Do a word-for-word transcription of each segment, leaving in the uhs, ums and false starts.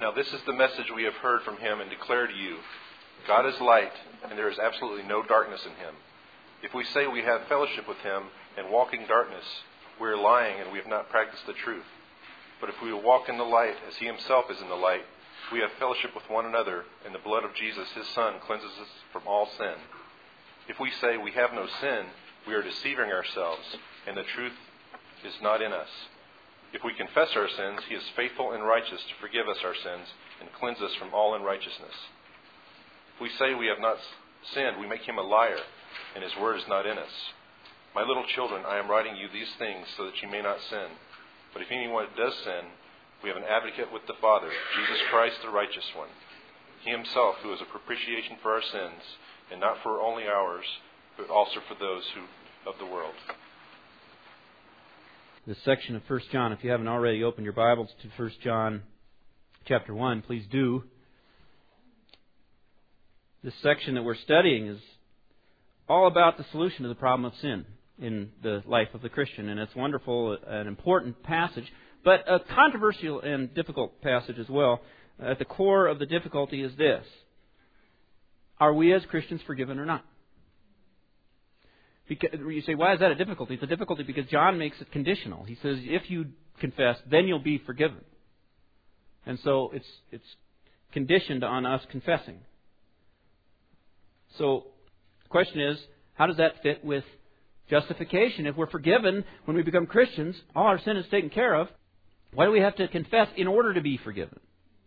Now this is the message we have heard from him and declare to you. God is light, and there is absolutely no darkness in him. If we say we have fellowship with him and walk in darkness, we are lying and we have not practiced the truth. But if we walk in the light as he himself is in the light, we have fellowship with one another, and the blood of Jesus, his Son, cleanses us from all sin. If we say we have no sin, we are deceiving ourselves, and the truth is not in us. If we confess our sins, he is faithful and righteous to forgive us our sins and cleanse us from all unrighteousness. If we say we have not sinned, we make him a liar, and his word is not in us. My little children, I am writing you these things so that you may not sin. But if anyone does sin, we have an advocate with the Father, Jesus Christ, the righteous one. He himself, who is a propitiation for our sins, and not for only ours, but also for those who of the world. This section of First John, if you haven't already opened your Bibles to First John chapter one, please do. This section that we're studying is all about the solution to the problem of sin in the life of the Christian, and it's wonderful, an important passage, but a controversial and difficult passage as well. At the core of the difficulty is this: are we as Christians forgiven or not? Because, you say, why is that a difficulty? It's a difficulty because John makes it conditional. He says, if you confess, then you'll be forgiven. And so it's it's conditioned on us confessing. So the question is, how does that fit with justification? If we're forgiven when we become Christians, all our sin is taken care of, why do we have to confess in order to be forgiven?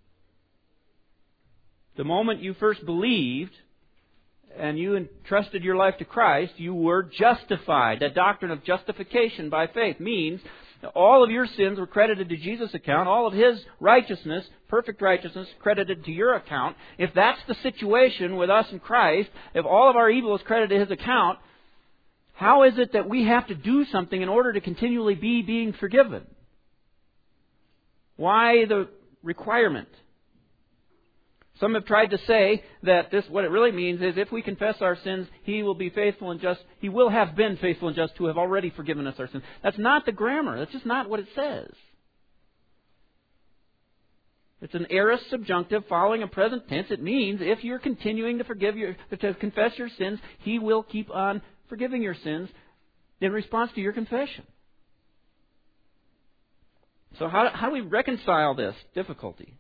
The moment you first believed and you entrusted your life to Christ, you were justified. That doctrine of justification by faith means that all of your sins were credited to Jesus' account, all of his righteousness, perfect righteousness, credited to your account. If that's the situation with us in Christ, if all of our evil is credited to his account, how is it that we have to do something in order to continually be being forgiven? Why the requirement? Some have tried to say that this, what it really means is if we confess our sins, he will be faithful and just. He will have been faithful and just to have already forgiven us our sins. That's not the grammar. That's just not what it says. It's an aorist subjunctive following a present tense. It means if you're continuing to forgive your, to confess your sins, he will keep on forgiving your sins in response to your confession. So how, how do we reconcile this difficulty?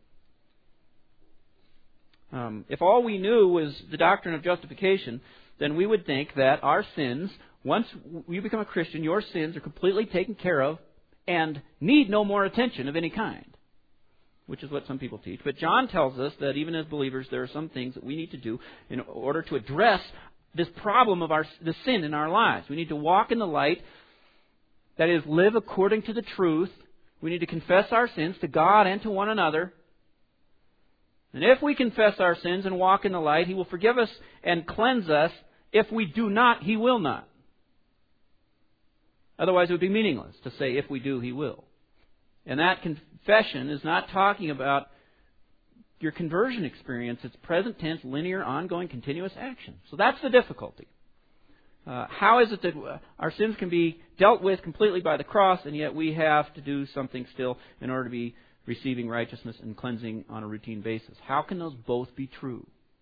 Um, if all we knew was the doctrine of justification, then we would think that our sins, once you become a Christian, your sins are completely taken care of and need no more attention of any kind, which is what some people teach. But John tells us that even as believers, there are some things that we need to do in order to address this problem of our the sin in our lives. We need to walk in the light, that is, live according to the truth. We need to confess our sins to God and to one another. And if we confess our sins and walk in the light, he will forgive us and cleanse us. If we do not, he will not. Otherwise, it would be meaningless to say, if we do, he will. And that confession is not talking about your conversion experience. It's present tense, linear, ongoing, continuous action. So that's the difficulty. Uh, how is it that our sins can be dealt with completely by the cross, and yet we have to do something still in order to be receiving righteousness and cleansing on a routine basis? How can those both be true?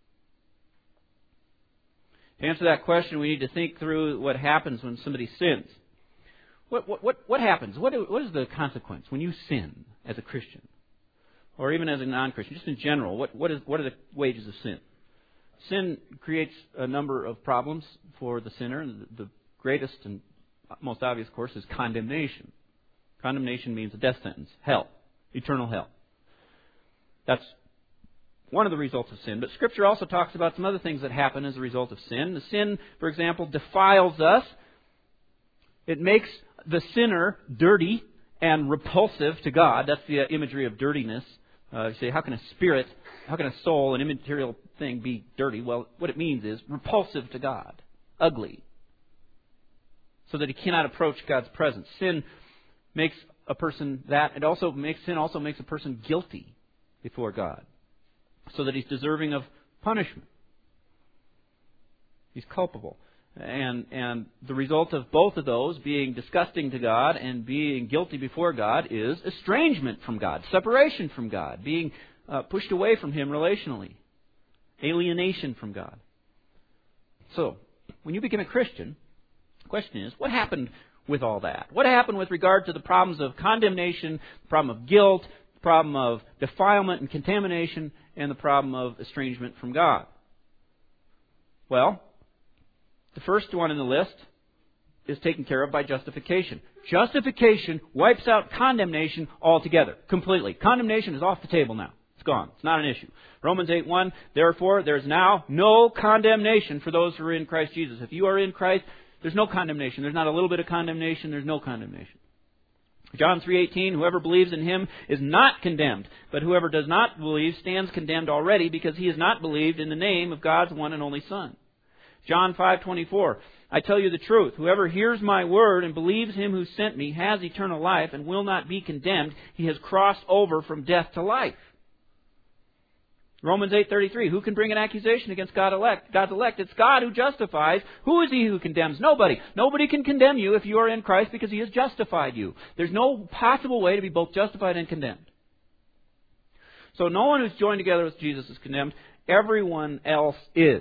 To answer that question, we need to think through what happens when somebody sins. What what what, what happens? What what is the consequence when you sin as a Christian, or even as a non-Christian? Just in general, what what is what are the wages of sin? Sin creates a number of problems for the sinner, and the greatest and most obvious, of course, is condemnation. Condemnation means a death sentence, hell. Eternal hell. That's one of the results of sin. But Scripture also talks about some other things that happen as a result of sin. The sin, for example, defiles us. It makes the sinner dirty and repulsive to God. That's the imagery of dirtiness. Uh, you say, how can a spirit, how can a soul, an immaterial thing, be dirty? Well, what it means is repulsive to God, ugly, so that he cannot approach God's presence. Sin makes a person that. It also makes sin also makes a person guilty before God, so that he's deserving of punishment. He's culpable. And and the result of both of those, being disgusting to God and being guilty before God, is estrangement from God, separation from God, being uh, pushed away from Him relationally. Alienation from God. So, when you become a Christian, the question is, what happened with all that? What happened with regard to the problems of condemnation, the problem of guilt, the problem of defilement and contamination, and the problem of estrangement from God? Well, the first one in the list is taken care of by justification. Justification wipes out condemnation altogether, completely. Condemnation is off the table now. It's gone. It's not an issue. Romans eight one, therefore, there's now no condemnation for those who are in Christ Jesus. If you are in Christ, there's no condemnation. There's not a little bit of condemnation. There's no condemnation. John three eighteen, whoever believes in Him is not condemned, but whoever does not believe stands condemned already because he has not believed in the name of God's one and only Son. John five twenty-four, I tell you the truth, whoever hears my word and believes Him who sent me has eternal life and will not be condemned. He has crossed over from death to life. Romans eight thirty-three, who can bring an accusation against God elect, God's elect? It's God who justifies. Who is He who condemns? Nobody. Nobody can condemn you if you are in Christ because He has justified you. There's no possible way to be both justified and condemned. So no one who's joined together with Jesus is condemned. Everyone else is.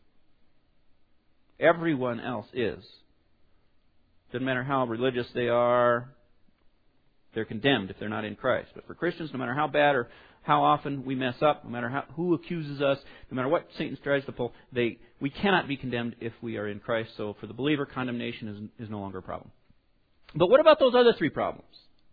Everyone else is. Doesn't matter how religious they are, they're condemned if they're not in Christ. But for Christians, no matter how bad or how often we mess up, no matter how, who accuses us, no matter what Satan tries to pull, they, we cannot be condemned if we are in Christ. So for the believer, condemnation is, is no longer a problem. But what about those other three problems?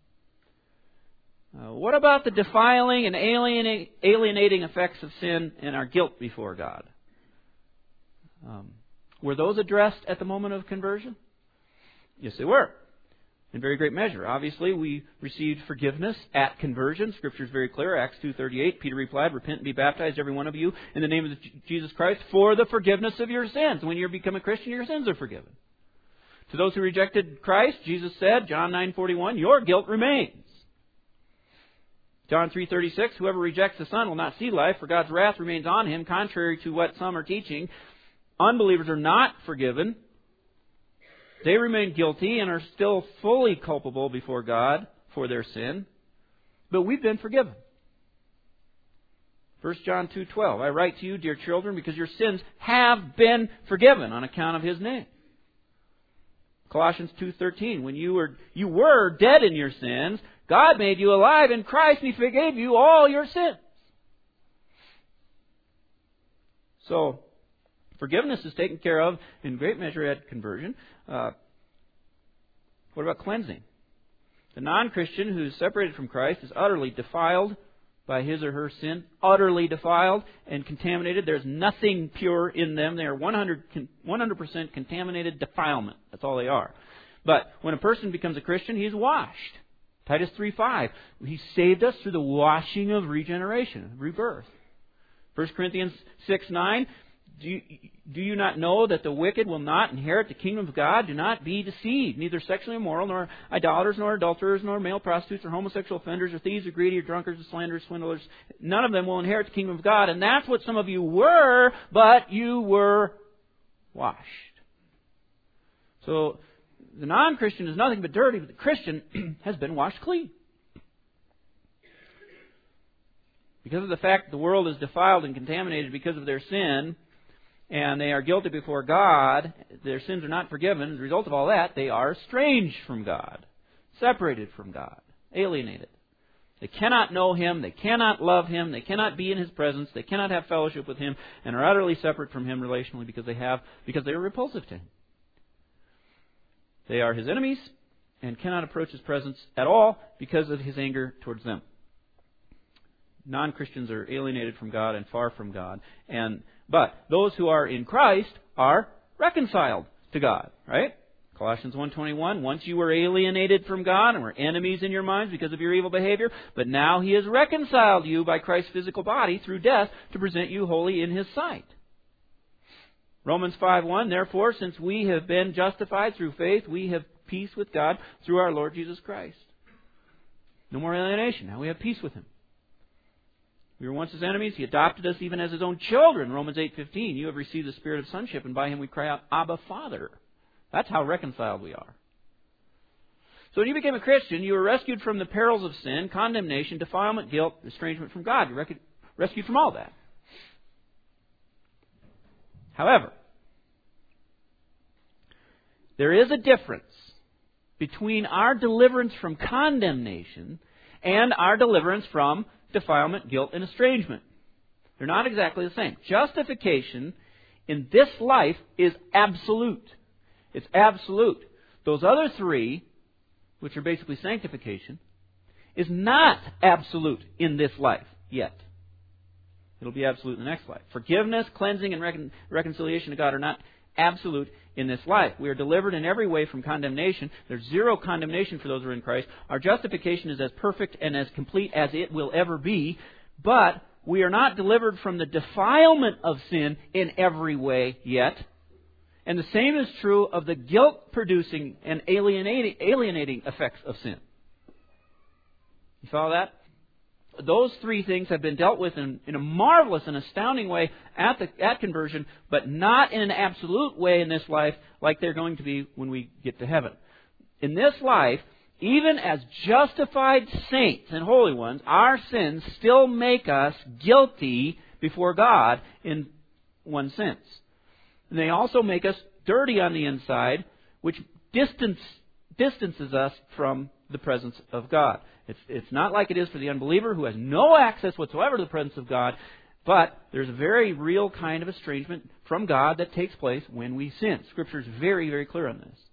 Uh, what about the defiling and alienating, alienating effects of sin and our guilt before God? Um, were those addressed at the moment of conversion? Yes, they were. In very great measure. Obviously, we received forgiveness at conversion. Scripture is very clear. Acts two thirty-eight, Peter replied, repent and be baptized, every one of you, in the name of Jesus Christ, for the forgiveness of your sins. When you become a Christian, your sins are forgiven. To those who rejected Christ, Jesus said, John nine forty-one, your guilt remains. John three thirty-six, whoever rejects the Son will not see life, for God's wrath remains on him, contrary to what some are teaching. Unbelievers are not forgiven. They remain guilty and are still fully culpable before God for their sin. But we've been forgiven. First John two twelve, I write to you, dear children, because your sins have been forgiven on account of His name. Colossians two thirteen, when you were you were dead in your sins, God made you alive in Christ and He forgave you all your sins. So, forgiveness is taken care of in great measure at conversion. Uh, what about cleansing? The non-Christian who is separated from Christ is utterly defiled by his or her sin. Utterly defiled and contaminated. There's nothing pure in them. They are one hundred percent contaminated defilement. That's all they are. But when a person becomes a Christian, he is washed. Titus three five. He saved us through the washing of regeneration, rebirth. First Corinthians six nine. Do you, do you not know that the wicked will not inherit the kingdom of God? Do not be deceived. Neither sexually immoral, nor idolaters, nor adulterers, nor male prostitutes, or homosexual offenders, or thieves, or greedy, or drunkards, or slanderers, swindlers. None of them will inherit the kingdom of God. And that's what some of you were, but you were washed. So the non-Christian is nothing but dirty, but the Christian has been washed clean. Because of the fact that the world is defiled and contaminated because of their sin, and they are guilty before God, their sins are not forgiven. As a result of all that, they are estranged from God, separated from God, alienated. They cannot know Him, they cannot love Him, they cannot be in His presence, they cannot have fellowship with Him, and are utterly separate from Him relationally because they have because they are repulsive to Him. They are His enemies and cannot approach His presence at all because of His anger towards them. Non-Christians are alienated from God and far from God. And but those who are in Christ are reconciled to God, right? Colossians one twenty-one, once you were alienated from God and were enemies in your minds because of your evil behavior, but now He has reconciled you by Christ's physical body through death to present you holy in His sight. Romans five one, therefore, since we have been justified through faith, we have peace with God through our Lord Jesus Christ. No more alienation. Now we have peace with Him. We were once His enemies. He adopted us even as His own children. Romans eight fifteen. You have received the spirit of sonship, and by Him we cry out, Abba, Father. That's how reconciled we are. So when you became a Christian, you were rescued from the perils of sin, condemnation, defilement, guilt, estrangement from God. You were rescued from all that. However, there is a difference between our deliverance from condemnation and our deliverance from defilement, guilt, and estrangement. They're not exactly the same. Justification in this life is absolute. It's absolute. Those other three, which are basically sanctification, is not absolute in this life yet. It'll be absolute in the next life. Forgiveness, cleansing, and recon- reconciliation to God are not absolute in this life. We are delivered in every way from condemnation. There's zero condemnation for those who are in Christ. Our justification is as perfect and as complete as it will ever be. But we are not delivered from the defilement of sin in every way yet. And the same is true of the guilt-producing and alienating, alienating effects of sin. You follow that? Those three things have been dealt with in, in a marvelous and astounding way at the at conversion, but not in an absolute way in this life like they're going to be when we get to heaven. In this life, even as justified saints and holy ones, our sins still make us guilty before God in one sense. And they also make us dirty on the inside, which distance, distances us from the presence of God. It's, it's not like it is for the unbeliever who has no access whatsoever to the presence of God, but there's a very real kind of estrangement from God that takes place when we sin. Scripture is very, very clear on this.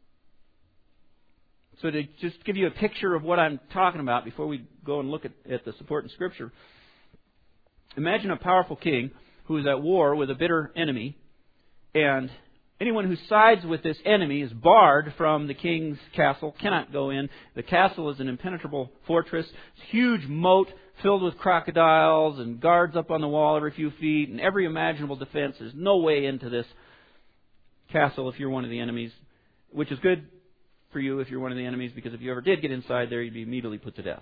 So to just give you a picture of what I'm talking about before we go and look at, at the support in Scripture, imagine a powerful king who is at war with a bitter enemy, and anyone who sides with this enemy is barred from the king's castle, cannot go in. The castle is an impenetrable fortress. It's a huge moat filled with crocodiles and guards up on the wall every few feet and every imaginable defense. There's no way into this castle if you're one of the enemies, which is good for you if you're one of the enemies, because if you ever did get inside there, you'd be immediately put to death.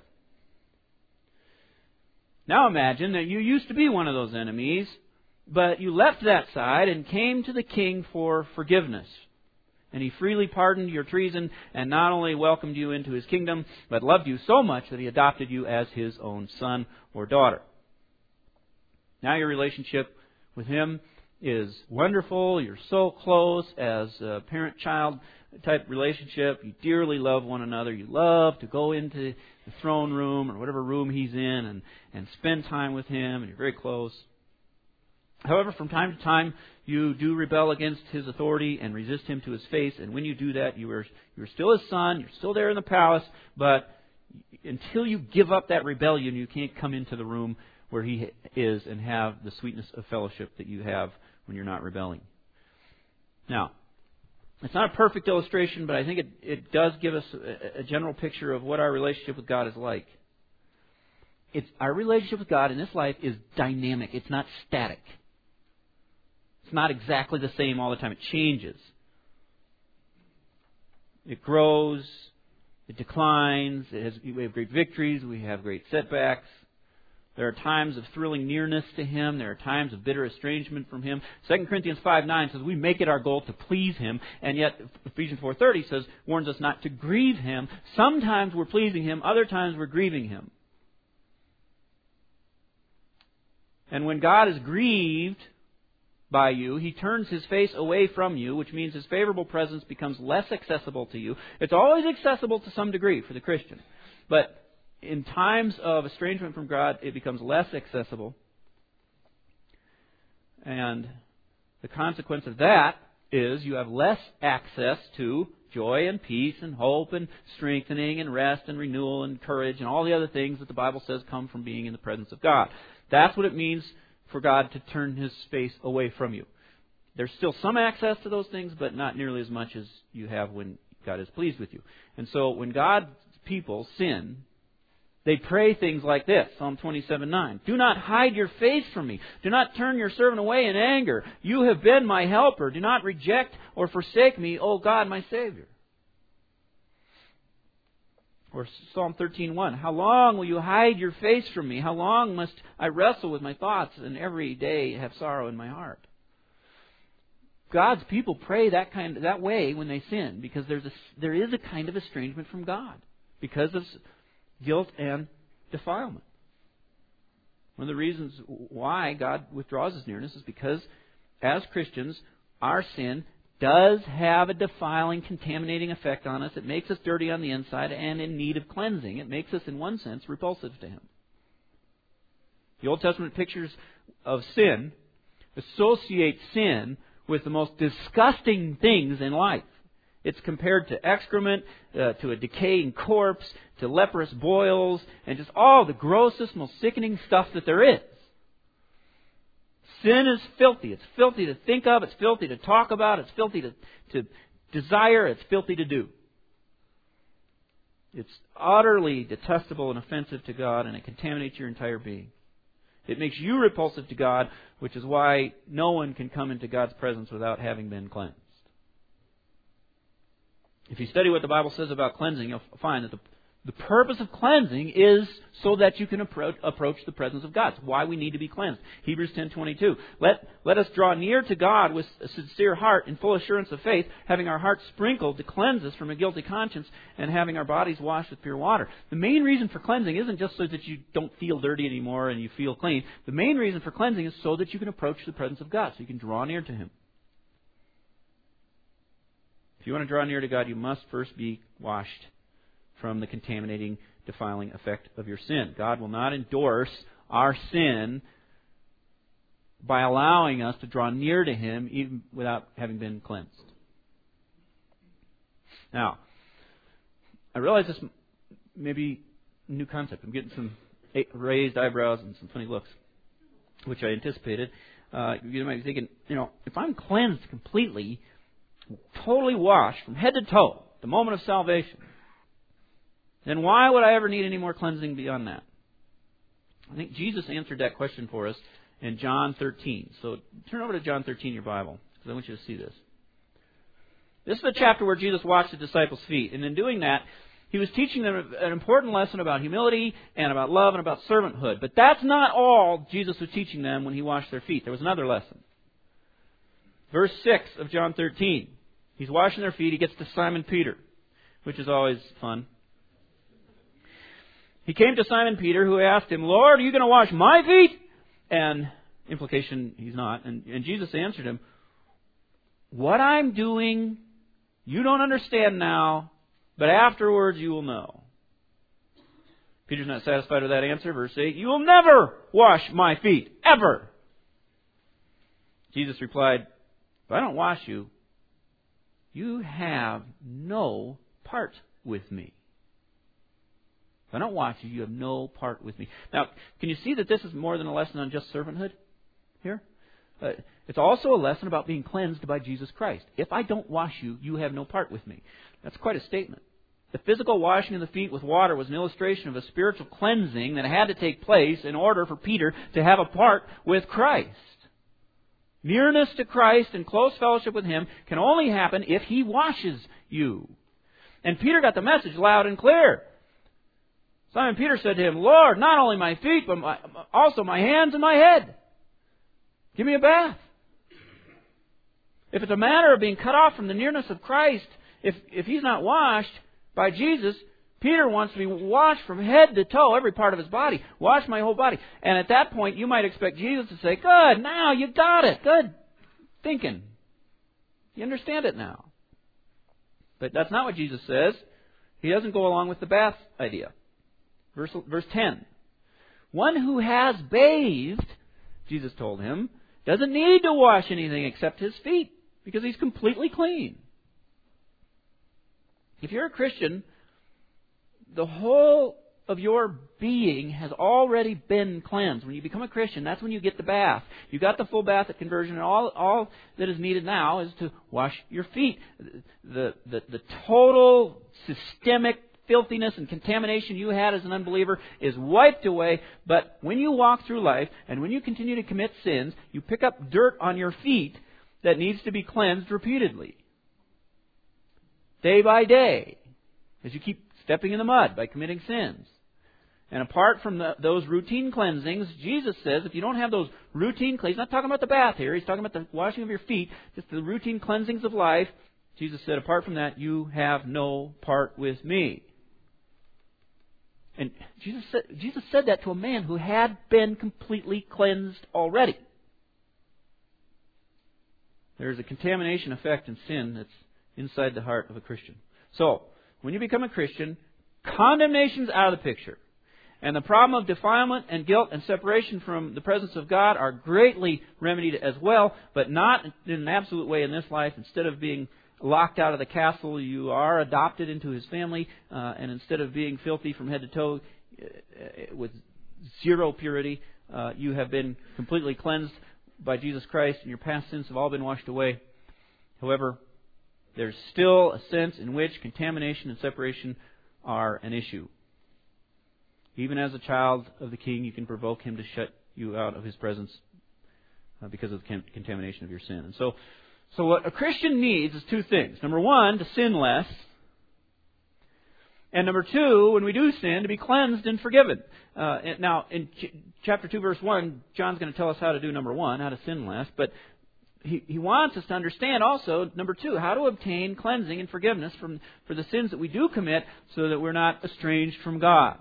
Now imagine that you used to be one of those enemies, but you left that side and came to the king for forgiveness. And he freely pardoned your treason and not only welcomed you into his kingdom, but loved you so much that he adopted you as his own son or daughter. Now your relationship with him is wonderful. You're so close as a parent-child type relationship. You dearly love one another. You love to go into the throne room or whatever room he's in and, and spend time with him, and you're very close. However, from time to time, you do rebel against his authority and resist him to his face. And when you do that, you are you're still his son. You're still there in the palace. But until you give up that rebellion, you can't come into the room where he is and have the sweetness of fellowship that you have when you're not rebelling. Now, it's not a perfect illustration, but I think it, it does give us a, a general picture of what our relationship with God is like. It's our relationship with God in this life is dynamic. It's not static. It's not exactly the same all the time. It changes. It grows. It declines. It has, we have great victories. We have great setbacks. There are times of thrilling nearness to Him. There are times of bitter estrangement from Him. Second Corinthians five nine says we make it our goal to please Him. And yet Ephesians four thirty says, warns us not to grieve Him. Sometimes we're pleasing Him. Other times we're grieving Him. And when God is grieved by you, He turns His face away from you, which means His favorable presence becomes less accessible to you. It's always accessible to some degree for the Christian. But in times of estrangement from God, it becomes less accessible. And the consequence of that is you have less access to joy and peace and hope and strengthening and rest and renewal and courage and all the other things that the Bible says come from being in the presence of God. That's what it means for God to turn His face away from you. There's still some access to those things, but not nearly as much as you have when God is pleased with you. And so when God's people sin, they pray things like this, Psalm twenty-seven nine. Do not hide your face from me. Do not turn your servant away in anger. You have been my helper. Do not reject or forsake me, O God, my Savior. Or Psalm thirteen one. How long will you hide your face from me? How long must I wrestle with my thoughts and every day have sorrow in my heart? God's people pray that kind that way when they sin because there's a, there is a kind of estrangement from God. because of guilt and defilement. One of the reasons why God withdraws His nearness is because, as Christians, our sin does have a defiling, contaminating effect on us. It makes us dirty on the inside and in need of cleansing. It makes us, in one sense, repulsive to Him. The Old Testament pictures of sin associate sin with the most disgusting things in life. It's compared to excrement, uh, to a decaying corpse, to leprous boils, and just all the grossest, most sickening stuff that there is. Sin is filthy. It's filthy to think of. It's filthy to talk about. It's filthy to, to desire. It's filthy to do. It's utterly detestable and offensive to God, and it contaminates your entire being. It makes you repulsive to God, which is why no one can come into God's presence without having been cleansed. If you study what the Bible says about cleansing, you'll find that the, the purpose of cleansing is so that you can approach, approach the presence of God. It's why we need to be cleansed. Hebrews ten twenty-two. Let, let us draw near to God with a sincere heart in full assurance of faith, having our hearts sprinkled to cleanse us from a guilty conscience and having our bodies washed with pure water. The main reason for cleansing isn't just so that you don't feel dirty anymore and you feel clean. The main reason for cleansing is so that you can approach the presence of God, so you can draw near to Him. If you want to draw near to God, you must first be washed from the contaminating, defiling effect of your sin. God will not endorse our sin by allowing us to draw near to Him even without having been cleansed. Now, I realize this may be a new concept. I'm getting some raised eyebrows and some funny looks, which I anticipated. Uh, you might be thinking, you know, if I'm cleansed completely, totally washed from head to toe, the moment of salvation, then why would I ever need any more cleansing beyond that? I think Jesus answered that question for us in John thirteen. So turn over to John thirteen in your Bible, because I want you to see this. This is the chapter where Jesus washed the disciples' feet. And in doing that, He was teaching them an important lesson about humility and about love and about servanthood. But that's not all Jesus was teaching them when He washed their feet. There was another lesson. Verse six of John thirteen. He's washing their feet. He gets to Simon Peter, which is always fun. He came to Simon Peter, who asked Him, Lord, are you going to wash my feet? And implication, He's not. And, and Jesus answered him, what I'm doing, you don't understand now, but afterwards you will know. Peter's not satisfied with that answer. Verse eight, you will never wash my feet, ever. Jesus replied, if I don't wash you, you have no part with me. If I don't wash you, you have no part with me. Now, can you see that this is more than a lesson on just servanthood here? Uh, it's also a lesson about being cleansed by Jesus Christ. If I don't wash you, you have no part with me. That's quite a statement. The physical washing of the feet with water was an illustration of a spiritual cleansing that had to take place in order for Peter to have a part with Christ. Nearness to Christ and close fellowship with Him can only happen if He washes you. And Peter got the message loud and clear. Simon Peter said to Him, Lord, not only my feet, but my, also my hands and my head. Give me a bath. If it's a matter of being cut off from the nearness of Christ, if, if He's not washed by Jesus, Peter wants to be washed from head to toe, every part of his body. Wash my whole body. And at that point, you might expect Jesus to say, good, now you got it. Good thinking. You understand it now. But that's not what Jesus says. He doesn't go along with the bath idea. Verse, verse ten. One who has bathed, Jesus told him, doesn't need to wash anything except his feet, because he's completely clean. If you're a Christian, the whole of your being has already been cleansed. When you become a Christian, that's when you get the bath. You got the full bath at conversion, and all, all that is needed now is to wash your feet. The, the, the total systemic filthiness and contamination you had as an unbeliever is wiped away. But when you walk through life, and when you continue to commit sins, you pick up dirt on your feet that needs to be cleansed repeatedly. Day by day, as you keep stepping in the mud by committing sins. And apart from the, those routine cleansings, Jesus says if you don't have those routine cleansings, he's not talking about the bath here, he's talking about the washing of your feet, just the routine cleansings of life. Jesus said, apart from that, you have no part with me. And Jesus said, Jesus said that to a man who had been completely cleansed already. There is a contamination effect in sin that's inside the heart of a Christian. So, when you become a Christian, condemnation's out of the picture. And the problem of defilement and guilt and separation from the presence of God are greatly remedied as well, but not in an absolute way in this life. Instead of being locked out of the castle, you are adopted into His family, uh, and instead of being filthy from head to toe uh, with zero purity, uh, you have been completely cleansed by Jesus Christ, and your past sins have all been washed away. However, there's still a sense in which contamination and separation are an issue. Even as a child of the King, you can provoke Him to shut you out of His presence uh, because of the contamination of your sin. And so, so what a Christian needs is two things. Number one, to sin less. And number two, when we do sin, to be cleansed and forgiven. Uh, now, in ch- chapter two, verse one, John's going to tell us how to do number one, how to sin less. But he, he wants us to understand also, number two, how to obtain cleansing and forgiveness from for the sins that we do commit so that we're not estranged from God.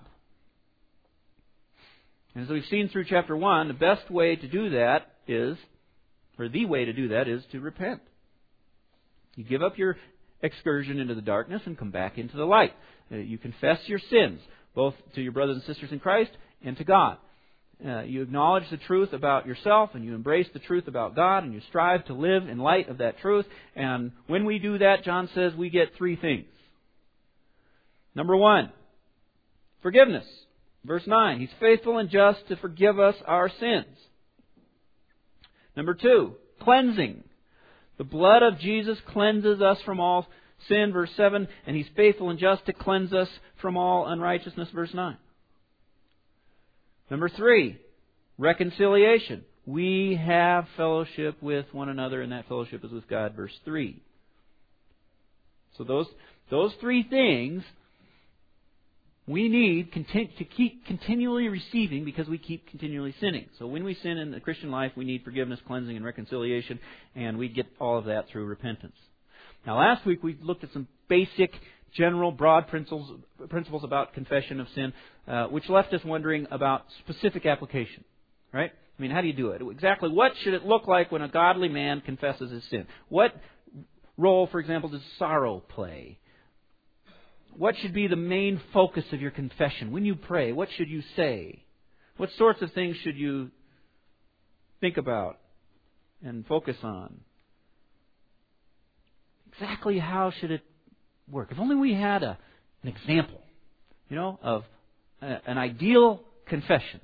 And as we've seen through chapter one, the best way to do that is, or the way to do that is to repent. You give up your excursion into the darkness and come back into the light. You confess your sins, both to your brothers and sisters in Christ and to God. Uh, you acknowledge the truth about yourself and you embrace the truth about God and you strive to live in light of that truth. And when we do that, John says we get three things. Number one, forgiveness. Verse nine, He's faithful and just to forgive us our sins. Number two, cleansing. The blood of Jesus cleanses us from all sin, verse seven, and He's faithful and just to cleanse us from all unrighteousness, verse nine. Number three, reconciliation. We have fellowship with one another, and that fellowship is with God, verse three. So those, those three things we need to keep continually receiving because we keep continually sinning. So when we sin in the Christian life, we need forgiveness, cleansing, and reconciliation, and we get all of that through repentance. Now, last week we looked at some basic, general, broad principles principles about confession of sin, uh, which left us wondering about specific application. Right? I mean, how do you do it? Exactly what should it look like when a godly man confesses his sin? What role, for example, does sorrow play? What should be the main focus of your confession? When you pray, what should you say? What sorts of things should you think about and focus on? Exactly how should it work? If only we had a, an example, you know, of a, an ideal confession.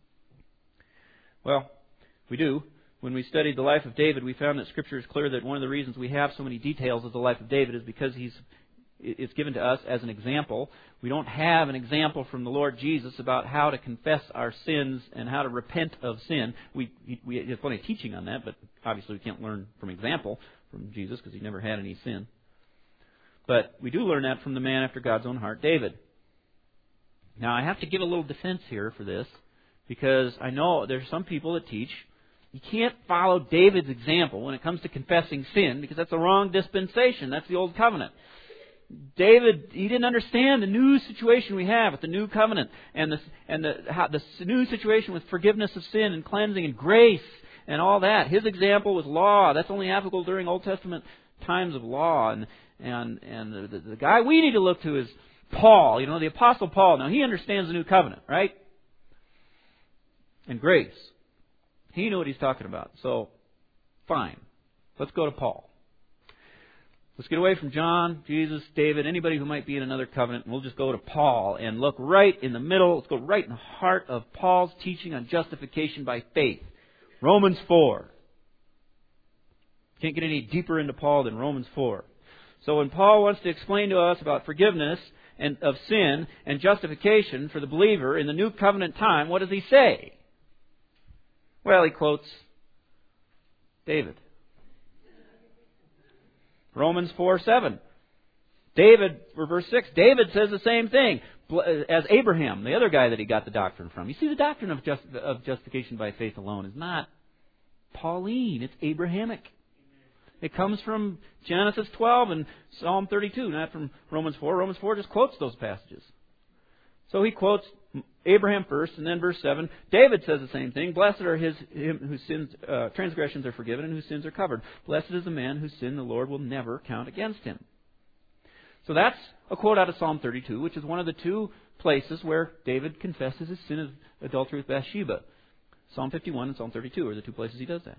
Well, we do. When we studied the life of David, we found that Scripture is clear that one of the reasons we have so many details of the life of David is because he's it's given to us as an example. We don't have an example from the Lord Jesus about how to confess our sins and how to repent of sin. We, we have plenty of teaching on that, but obviously we can't learn from example from Jesus because He never had any sin. But we do learn that from the man after God's own heart, David. Now, I have to give a little defense here for this because I know there's some people that teach you can't follow David's example when it comes to confessing sin because that's the wrong dispensation. That's the Old Covenant. David, he didn't understand the new situation we have with the new covenant and the and the, how, the new situation with forgiveness of sin and cleansing and grace and all that. His example was law. That's only applicable during Old Testament times of law. And and and the, the, the guy we need to look to is Paul. You know, the Apostle Paul. Now he understands the new covenant, right? And grace. He knew what he's talking about. So, fine. Let's go to Paul. Let's get away from John, Jesus, David, anybody who might be in another covenant, and we'll just go to Paul and look right in the middle. Let's go right in the heart of Paul's teaching on justification by faith. Romans four. Can't get any deeper into Paul than Romans four. So when Paul wants to explain to us about forgiveness and of sin and justification for the believer in the new covenant time, what does he say? Well, he quotes David. Romans four seven. David, for verse six, David says the same thing as Abraham, the other guy that he got the doctrine from. You see, the doctrine of, just, of justification by faith alone is not Pauline. It's Abrahamic. It comes from Genesis twelve and Psalm thirty-two, not from Romans four. Romans four just quotes those passages. So he quotes Abraham first, and then verse seven. David says the same thing. Blessed are his him whose sins uh, transgressions are forgiven and whose sins are covered. Blessed is the man whose sin the Lord will never count against him. So that's a quote out of Psalm thirty-two, which is one of the two places where David confesses his sin of adultery with Bathsheba. Psalm fifty-one and Psalm thirty-two are the two places he does that.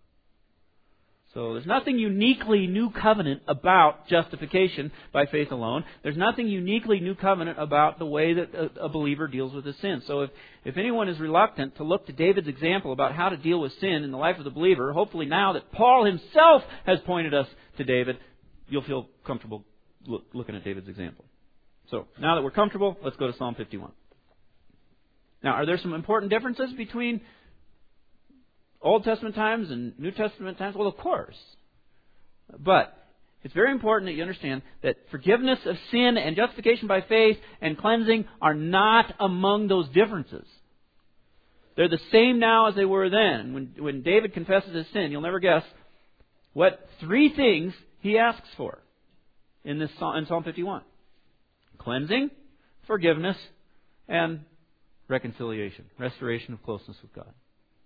So there's nothing uniquely new covenant about justification by faith alone. There's nothing uniquely new covenant about the way that a, a believer deals with his sin. So if, if anyone is reluctant to look to David's example about how to deal with sin in the life of the believer, hopefully now that Paul himself has pointed us to David, you'll feel comfortable look, looking at David's example. So now that we're comfortable, let's go to Psalm fifty-one. Now, are there some important differences between Old Testament times and New Testament times? Well, of course. But it's very important that you understand that forgiveness of sin and justification by faith and cleansing are not among those differences. They're the same now as they were then. When, when David confesses his sin, you'll never guess what three things he asks for in this in Psalm fifty-one. Cleansing, forgiveness, and reconciliation, restoration of closeness with God.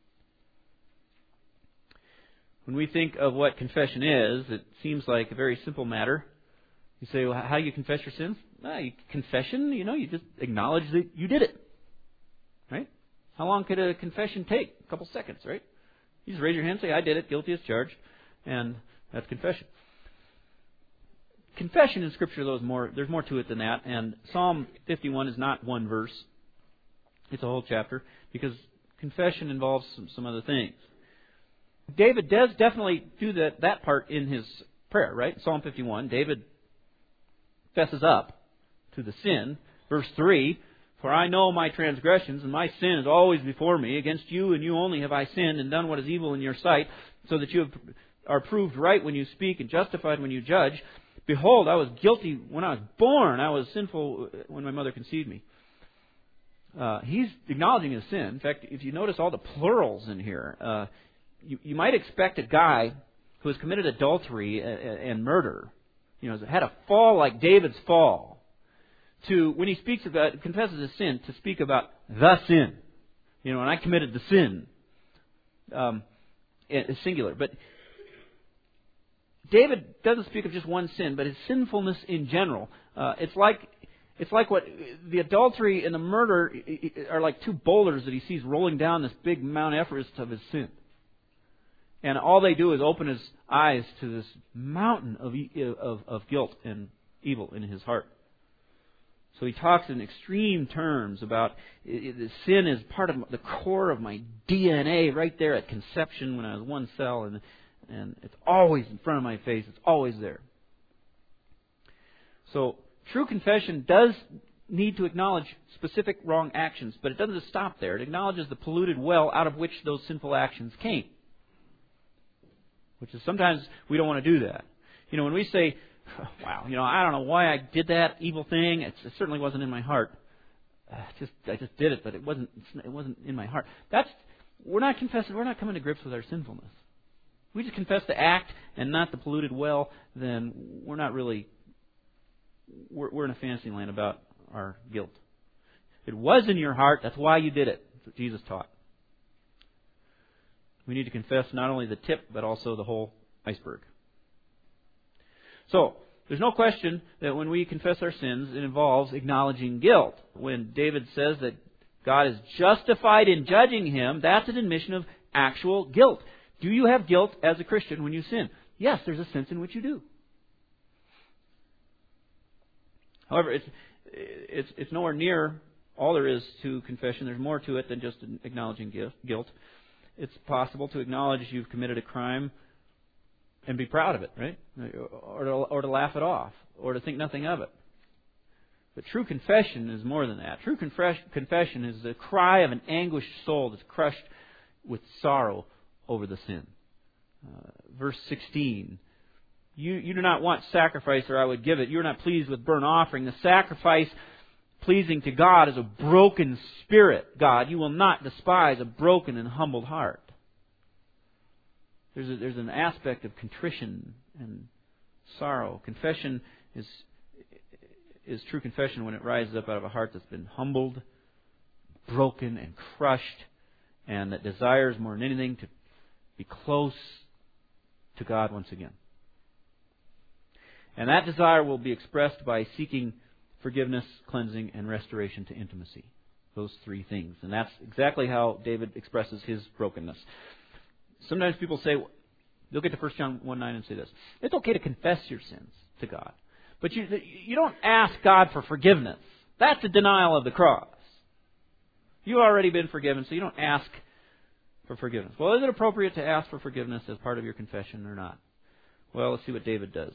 When we think of what confession is, it seems like a very simple matter. You say, well, how do you confess your sins? Well, you, confession, you know, you just acknowledge that you did it. Right? How long could a confession take? A couple seconds, right? You just raise your hand and say, I did it, guilty as charged. And that's confession. Confession in Scripture, though, is more, there's more to it than that. And Psalm fifty-one is not one verse. It's a whole chapter, because confession involves some, some other things. David does definitely do that, that part in his prayer, right? Psalm fifty-one, David fesses up to the sin. Verse three, for I know my transgressions, and my sin is always before me. Against you and you only have I sinned and done what is evil in your sight, so that you have, are proved right when you speak and justified when you judge. Behold, I was guilty when I was born. I was sinful when my mother conceived me. Uh, he's acknowledging his sin. In fact, if you notice all the plurals in here, uh, You, you might expect a guy who has committed adultery and, and murder, you know, had a fall like David's fall, to, when he speaks about, confesses his sin, to speak about the sin. You know, and I committed the sin. Um, it's singular. But David doesn't speak of just one sin, but his sinfulness in general. Uh, it's like It's like what the adultery and the murder are like two boulders that he sees rolling down this big Mount Everest of his sin. And all they do is open his eyes to this mountain of, of, of guilt and evil in his heart. So he talks in extreme terms about the sin is part of the core of my D N A right there at conception when I was one cell, and, and it's always in front of my face. It's always there. So true confession does need to acknowledge specific wrong actions, but it doesn't just stop there. It acknowledges the polluted well out of which those sinful actions came. Which is sometimes we don't want to do that. You know, when we say, wow, you know, I don't know why I did that evil thing. It's, it certainly wasn't in my heart. Uh, just I just did it, but it wasn't. It wasn't in my heart. That's we're not confessing. We're not coming to grips with our sinfulness. If we just confess the act and not the polluted well, then we're not really. We're, we're in a fantasy land about our guilt. It was in your heart. That's why you did it. That's what Jesus taught. We need to confess not only the tip, but also the whole iceberg. So, there's no question that when we confess our sins, it involves acknowledging guilt. When David says that God is justified in judging him, that's an admission of actual guilt. Do you have guilt as a Christian when you sin? Yes, there's a sense in which you do. However, it's it's it's nowhere near all there is to confession. There's more to it than just acknowledging guilt. It's possible to acknowledge you've committed a crime and be proud of it, right? Or to, or to laugh it off, or to think nothing of it. But true confession is more than that. True confess, confession is the cry of an anguished soul that's crushed with sorrow over the sin. Uh, verse sixteen. You, you do not want sacrifice, or I would give it. You're not pleased with burnt offering. The sacrifice pleasing to God is a broken spirit, God. You will not despise a broken and humbled heart. There's a, there's an aspect of contrition and sorrow. Confession is is true confession when it rises up out of a heart that's been humbled, broken, and crushed, and that desires more than anything to be close to God once again. And that desire will be expressed by seeking forgiveness, cleansing, and restoration to intimacy. Those three things. And that's exactly how David expresses his brokenness. Sometimes people say, they'll get to First John one nine and say this: it's okay to confess your sins to God, but you, you don't ask God for forgiveness. That's a denial of the cross. You've already been forgiven, so you don't ask for forgiveness. Well, is it appropriate to ask for forgiveness as part of your confession or not? Well, let's see what David does.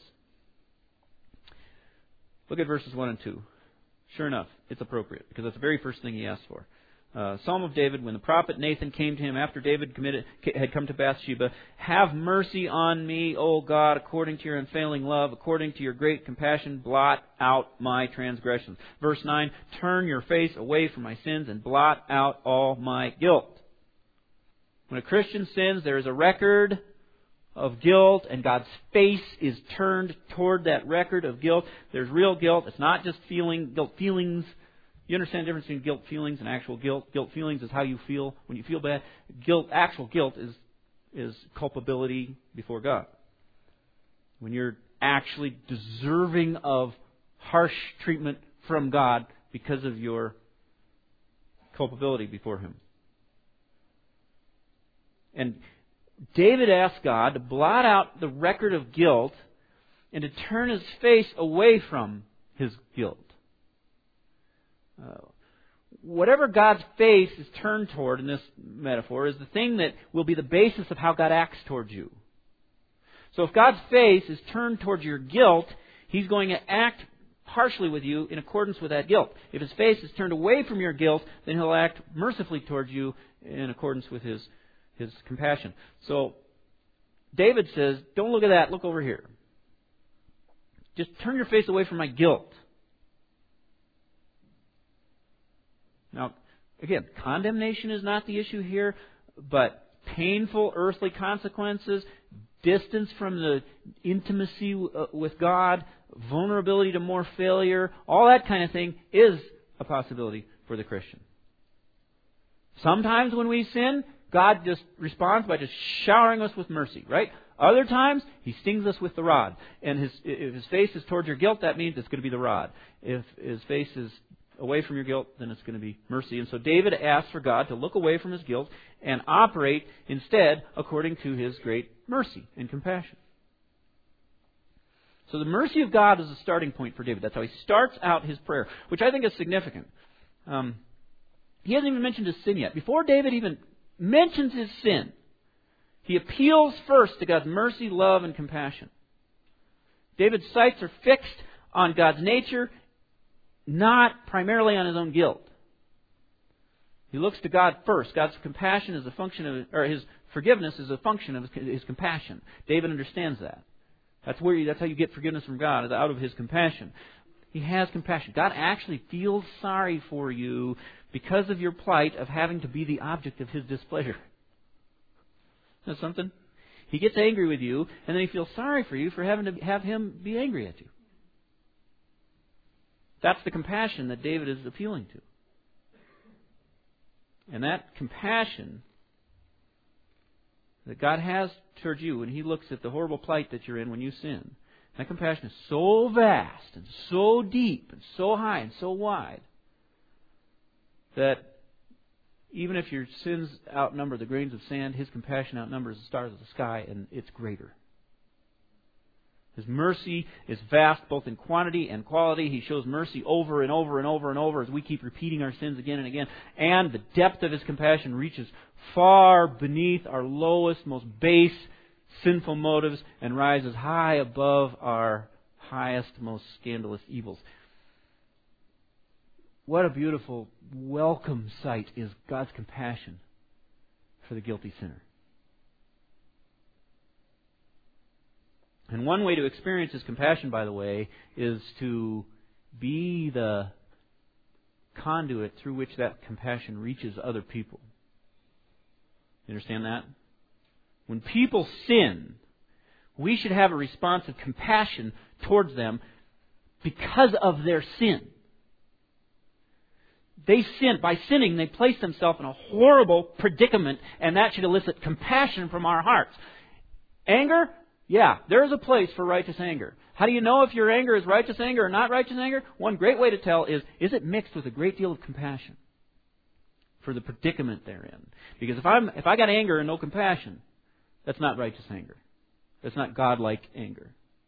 Look at verses one and two. Sure enough, it's appropriate, because that's the very first thing he asks for. Uh, Psalm of David, when the prophet Nathan came to him after David committed, had come to Bathsheba, "Have mercy on me, O God, according to your unfailing love, according to your great compassion, blot out my transgressions." Verse nine, "Turn your face away from my sins and blot out all my guilt." When a Christian sins, there is a record of guilt, and God's face is turned toward that record of guilt. There's real guilt. It's not just feeling guilt feelings. You understand the difference between guilt feelings and actual guilt? Guilt feelings is how you feel when you feel bad. Guilt, actual guilt is is culpability before God. When you're actually deserving of harsh treatment from God because of your culpability before Him. And David asked God to blot out the record of guilt and to turn his face away from his guilt. Uh, whatever God's face is turned toward in this metaphor is the thing that will be the basis of how God acts towards you. So if God's face is turned towards your guilt, He's going to act harshly with you in accordance with that guilt. If His face is turned away from your guilt, then He'll act mercifully towards you in accordance with His His compassion. So David says, don't look at that, look over here. Just turn your face away from my guilt. Now, again, condemnation is not the issue here, but painful earthly consequences, distance from the intimacy with God, vulnerability to more failure, all that kind of thing is a possibility for the Christian. Sometimes when we sin, God just responds by just showering us with mercy, right? Other times, He stings us with the rod. And his, if His face is towards your guilt, that means it's going to be the rod. If His face is away from your guilt, then it's going to be mercy. And so David asks for God to look away from his guilt and operate instead according to His great mercy and compassion. So the mercy of God is a starting point for David. That's how he starts out his prayer, which I think is significant. Um, he hasn't even mentioned his sin yet. Before David even mentions his sin, he appeals first to God's mercy, love, and compassion. David's sights are fixed on God's nature, not primarily on his own guilt. He looks to God first. God's compassion is a function of, or His forgiveness is a function of His, his compassion. David understands that. That's where you, that's how you get forgiveness from God, is out of His compassion. He has compassion. God actually feels sorry for you because of your plight of having to be the object of His displeasure. Isn't that something? He gets angry with you, and then He feels sorry for you for having to have Him be angry at you. That's the compassion that David is appealing to. And that compassion that God has towards you when He looks at the horrible plight that you're in when you sin, that compassion is so vast and so deep and so high and so wide that even if your sins outnumber the grains of sand, His compassion outnumbers the stars of the sky, and it's greater. His mercy is vast both in quantity and quality. He shows mercy over and over and over and over as we keep repeating our sins again and again. And the depth of His compassion reaches far beneath our lowest, most base sinful motives and rises high above our highest, most scandalous evils. What a beautiful, welcome sight is God's compassion for the guilty sinner. And one way to experience His compassion, by the way, is to be the conduit through which that compassion reaches other people. You understand that? When people sin, we should have a response of compassion towards them, because of their sin. They sinned. By sinning, they placed themselves in a horrible predicament, and that should elicit compassion from our hearts. Anger? Yeah, there is a place for righteous anger. How do you know if your anger is righteous anger or not righteous anger? One great way to tell is, is it mixed with a great deal of compassion for the predicament they're in? Because if I'm if I got anger and no compassion, that's not righteous anger. That's not God-like anger.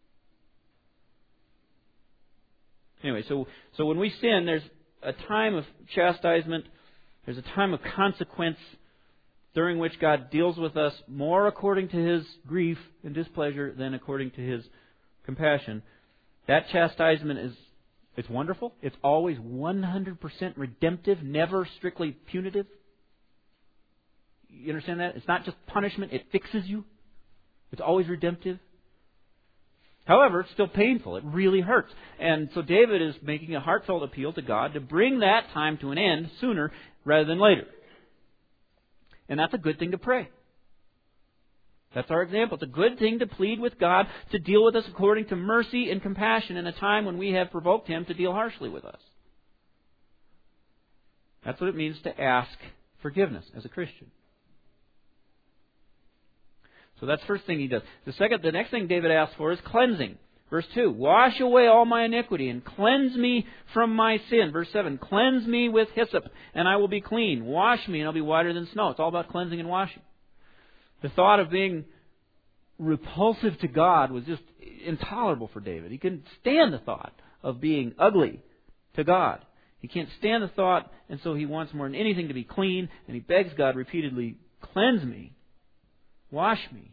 Anyway, so so when we sin, there's a time of chastisement, there's a time of consequence during which God deals with us more according to His grief and displeasure than according to His compassion. That chastisement is it's wonderful. It's always one hundred percent redemptive, never strictly punitive. You understand that? It's not just punishment, it fixes you. It's always redemptive. However, it's still painful. It really hurts. And so David is making a heartfelt appeal to God to bring that time to an end sooner rather than later. And that's a good thing to pray. That's our example. It's a good thing to plead with God to deal with us according to mercy and compassion in a time when we have provoked Him to deal harshly with us. That's what it means to ask forgiveness as a Christian. So that's the first thing he does. The second, the next thing David asks for is cleansing. Verse two, wash away all my iniquity and cleanse me from my sin. Verse seven, cleanse me with hyssop and I will be clean. Wash me and I'll be whiter than snow. It's all about cleansing and washing. The thought of being repulsive to God was just intolerable for David. He couldn't stand the thought of being ugly to God. He can't stand the thought, and so he wants more than anything to be clean, and he begs God repeatedly, cleanse me. Wash me.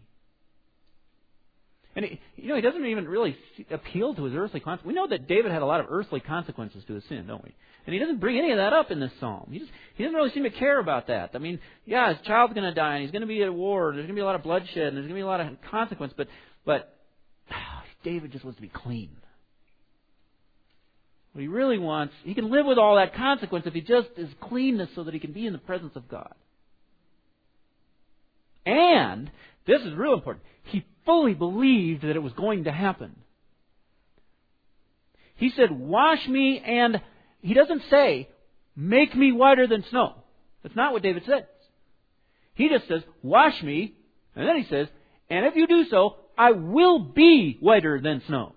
And, he, you know, he doesn't even really appeal to his earthly consequences. We know that David had a lot of earthly consequences to his sin, don't we? And he doesn't bring any of that up in this psalm. He, just, he doesn't really seem to care about that. I mean, yeah, his child's going to die, and he's going to be at war, and there's going to be a lot of bloodshed, and there's going to be a lot of consequence, but, but David just wants to be clean. What he really wants, he can live with all that consequence if he just is cleanness so that he can be in the presence of God. And, this is real important, he fully believed that it was going to happen. He said, wash me, and he doesn't say, make me whiter than snow. That's not what David says. He just says, wash me, and then he says, and if you do so, I will be whiter than snow.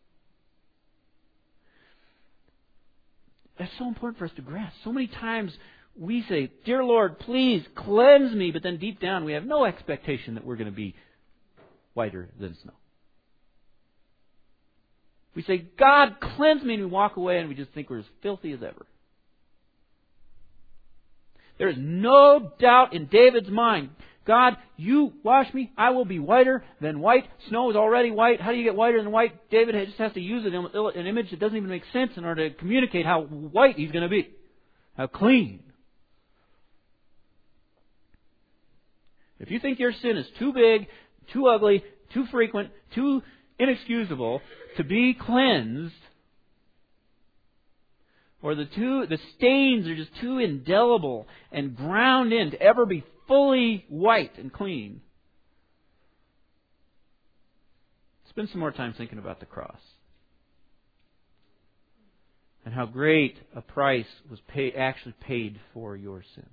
That's so important for us to grasp. So many times we say, dear Lord, please cleanse me, but then deep down we have no expectation that we're going to be whiter than snow. We say, God, cleanse me, and we walk away and we just think we're as filthy as ever. There is no doubt in David's mind, God, you wash me, I will be whiter than white. Snow is already white. How do you get whiter than white? David just has to use an image that doesn't even make sense in order to communicate how white he's going to be. How clean. If you think your sin is too big, too ugly, too frequent, too inexcusable to be cleansed, or the two the stains are just too indelible and ground in to ever be fully white and clean, spend some more time thinking about the cross and how great a price was pay, actually paid for your sin.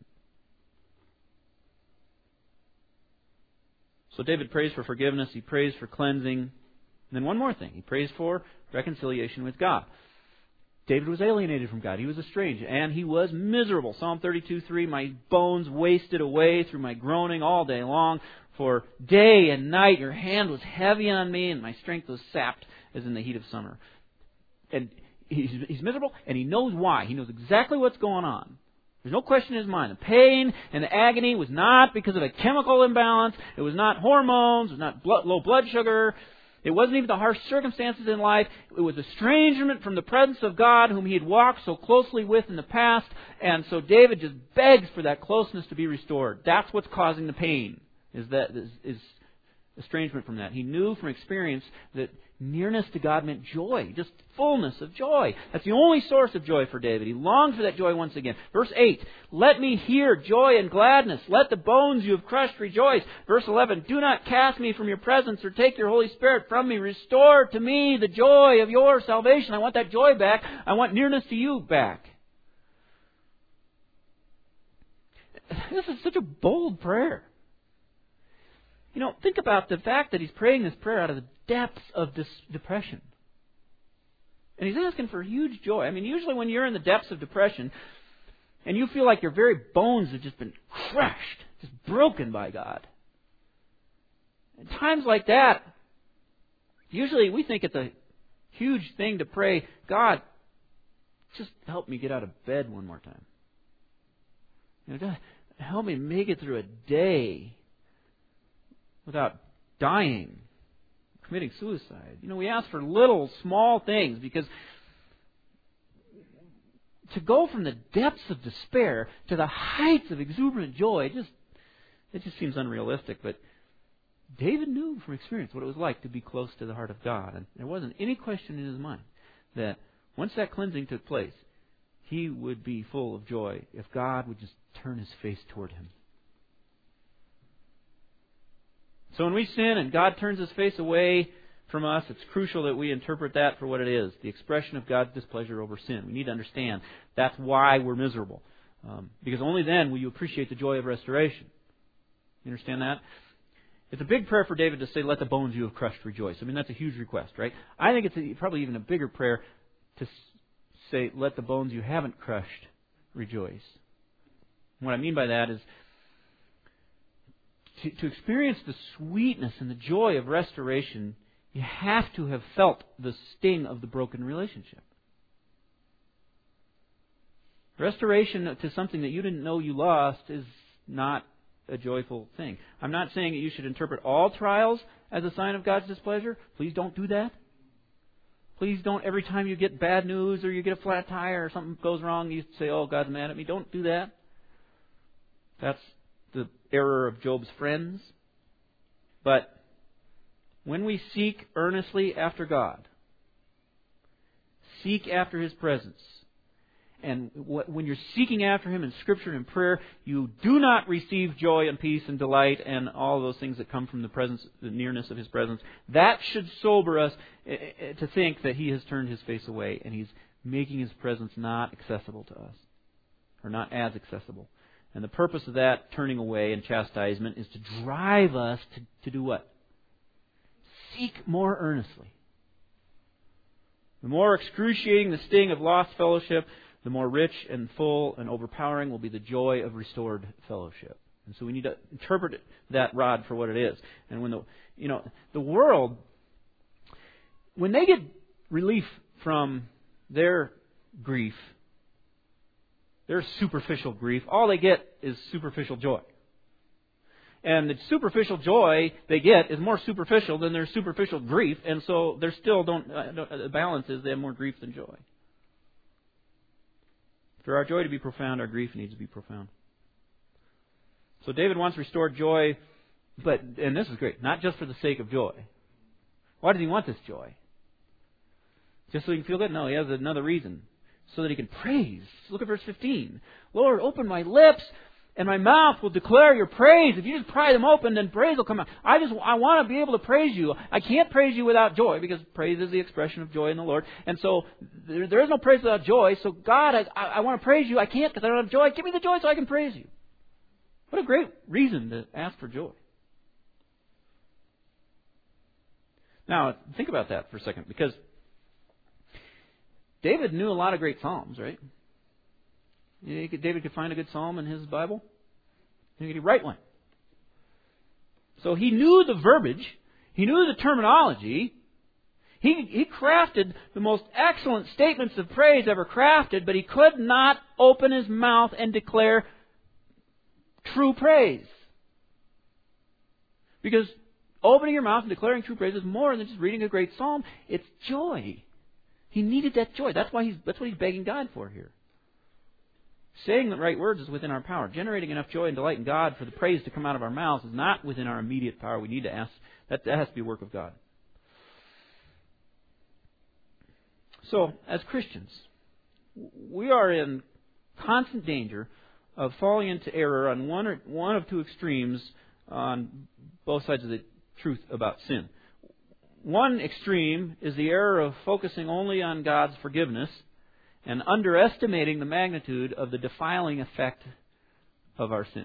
So David prays for forgiveness. He prays for cleansing. And then one more thing. He prays for reconciliation with God. David was alienated from God. He was estranged. And he was miserable. Psalm thirty-two three, my bones wasted away through my groaning all day long. For day and night your hand was heavy on me, and my strength was sapped as in the heat of summer. And he's, he's miserable, and he knows why. He knows exactly what's going on. There's no question in his mind. The pain and the agony was not because of a chemical imbalance. It was not hormones. It was not blood, low blood sugar. It wasn't even the harsh circumstances in life. It was estrangement from the presence of God whom he had walked so closely with in the past. And so David just begs for that closeness to be restored. That's what's causing the pain, is that is, is estrangement from that. He knew from experience that nearness to God meant joy, just fullness of joy. That's the only source of joy for David. He longed for that joy once again. Verse eight, let me hear joy and gladness. Let the bones you have crushed rejoice. Verse eleven, do not cast me from your presence or take your Holy Spirit from me. Restore to me the joy of your salvation. I want that joy back. I want nearness to you back. This is such a bold prayer. You know, think about the fact that he's praying this prayer out of the depths of this depression. And he's asking for huge joy. I mean, usually when you're in the depths of depression and you feel like your very bones have just been crushed, just broken by God. In times like that, usually we think it's a huge thing to pray, God, just help me get out of bed one more time. You know, God, help me make it through a day without dying, committing suicide. You know, we ask for little, small things because to go from the depths of despair to the heights of exuberant joy, just it just seems unrealistic. But David knew from experience what it was like to be close to the heart of God. And there wasn't any question in his mind that once that cleansing took place, he would be full of joy if God would just turn His face toward him. So when we sin and God turns His face away from us, it's crucial that we interpret that for what it is, the expression of God's displeasure over sin. We need to understand that's why we're miserable. Um, because only then will you appreciate the joy of restoration. You understand that? It's a big prayer for David to say, let the bones you have crushed rejoice. I mean, that's a huge request, right? I think it's a, probably even a bigger prayer to say, let the bones you haven't crushed rejoice. What I mean by that is, To, to experience the sweetness and the joy of restoration, you have to have felt the sting of the broken relationship. Restoration to something that you didn't know you lost is not a joyful thing. I'm not saying that you should interpret all trials as a sign of God's displeasure. Please don't do that. Please don't, every time you get bad news or you get a flat tire or something goes wrong, you say, oh, God's mad at me. Don't do that. That's the error of Job's friends. But when we seek earnestly after God, seek after His presence, and when you're seeking after Him in Scripture and in prayer, you do not receive joy and peace and delight and all those things that come from the presence, the nearness of His presence. That should sober us to think that He has turned His face away and He's making His presence not accessible to us, or not as accessible. And the purpose of that turning away and chastisement is to drive us to, to do what? Seek more earnestly. The more excruciating the sting of lost fellowship, the more rich and full and overpowering will be the joy of restored fellowship. And so we need to interpret that rod for what it is. And when the you know the world, when they get relief from their grief, their superficial grief, all they get is superficial joy. And the superficial joy they get is more superficial than their superficial grief, and so they still don't. Uh, the balance is they have more grief than joy. For our joy to be profound, our grief needs to be profound. So David wants restored joy, but and this is great, not just for the sake of joy. Why does he want this joy? Just so he can feel good? No, he has another reason. So that he can praise. Look at verse fifteen. Lord, open my lips, and my mouth will declare your praise. If you just pry them open, then praise will come out. I just I want to be able to praise you. I can't praise you without joy, because praise is the expression of joy in the Lord. And so there, there is no praise without joy. So God, I, I, I want to praise you. I can't because I don't have joy. Give me the joy so I can praise you. What a great reason to ask for joy. Now, think about that for a second, because David knew a lot of great psalms, right? David could find a good psalm in his Bible. He could write one. So he knew the verbiage. He knew the terminology. He, he crafted the most excellent statements of praise ever crafted, but he could not open his mouth and declare true praise. Because opening your mouth and declaring true praise is more than just reading a great psalm. It's joy. He needed that joy. That's why he's that's what he's begging God for here. Saying the right words is within our power. Generating enough joy and delight in God for the praise to come out of our mouths is not within our immediate power. We need to ask. That, that has to be a work of God. So, as Christians, we are in constant danger of falling into error on one or one of two extremes on both sides of the truth about sin. One extreme is the error of focusing only on God's forgiveness and underestimating the magnitude of the defiling effect of our sin.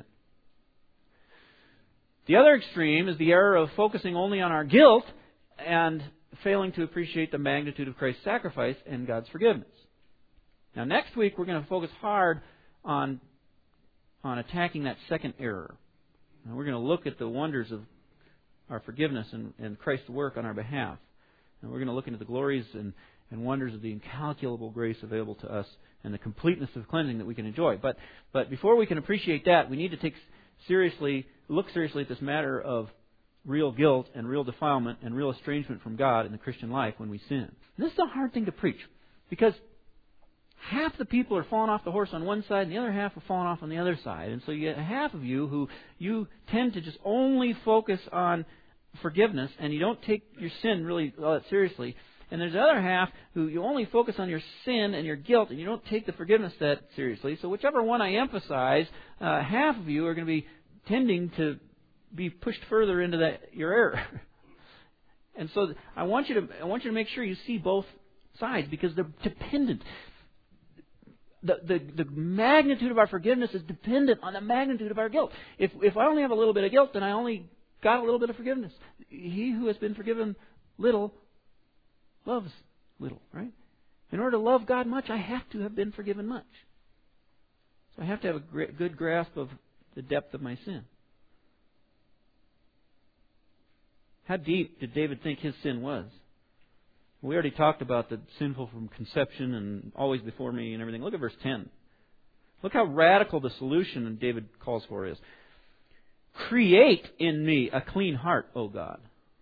The other extreme is the error of focusing only on our guilt and failing to appreciate the magnitude of Christ's sacrifice and God's forgiveness. Now, next week we're going to focus hard on, on attacking that second error. Now, we're going to look at the wonders of our forgiveness and, and Christ's work on our behalf. And we're going to look into the glories and, and wonders of the incalculable grace available to us and the completeness of cleansing that we can enjoy. But but before we can appreciate that, we need to take seriously, look seriously at this matter of real guilt and real defilement and real estrangement from God in the Christian life when we sin. And this is a hard thing to preach because half the people are falling off the horse on one side and the other half are falling off on the other side. And so you get half of you who you tend to just only focus on forgiveness and you don't take your sin really all that seriously. And there's the other half who you only focus on your sin and your guilt and you don't take the forgiveness that seriously. So whichever one I emphasize, uh, half of you are going to be tending to be pushed further into that your error. And so I want you to I want you to make sure you see both sides because they're dependent. The, the, the magnitude of our forgiveness is dependent on the magnitude of our guilt. If if I only have a little bit of guilt, then I only got a little bit of forgiveness. He who has been forgiven little loves little, right? In order to love God much, I have to have been forgiven much. So I have to have a gra- good grasp of the depth of my sin. How deep did David think his sin was? We already talked about the sinful from conception and always before me and everything. Look at verse ten. Look how radical the solution David calls for is. Create in me a clean heart, O God.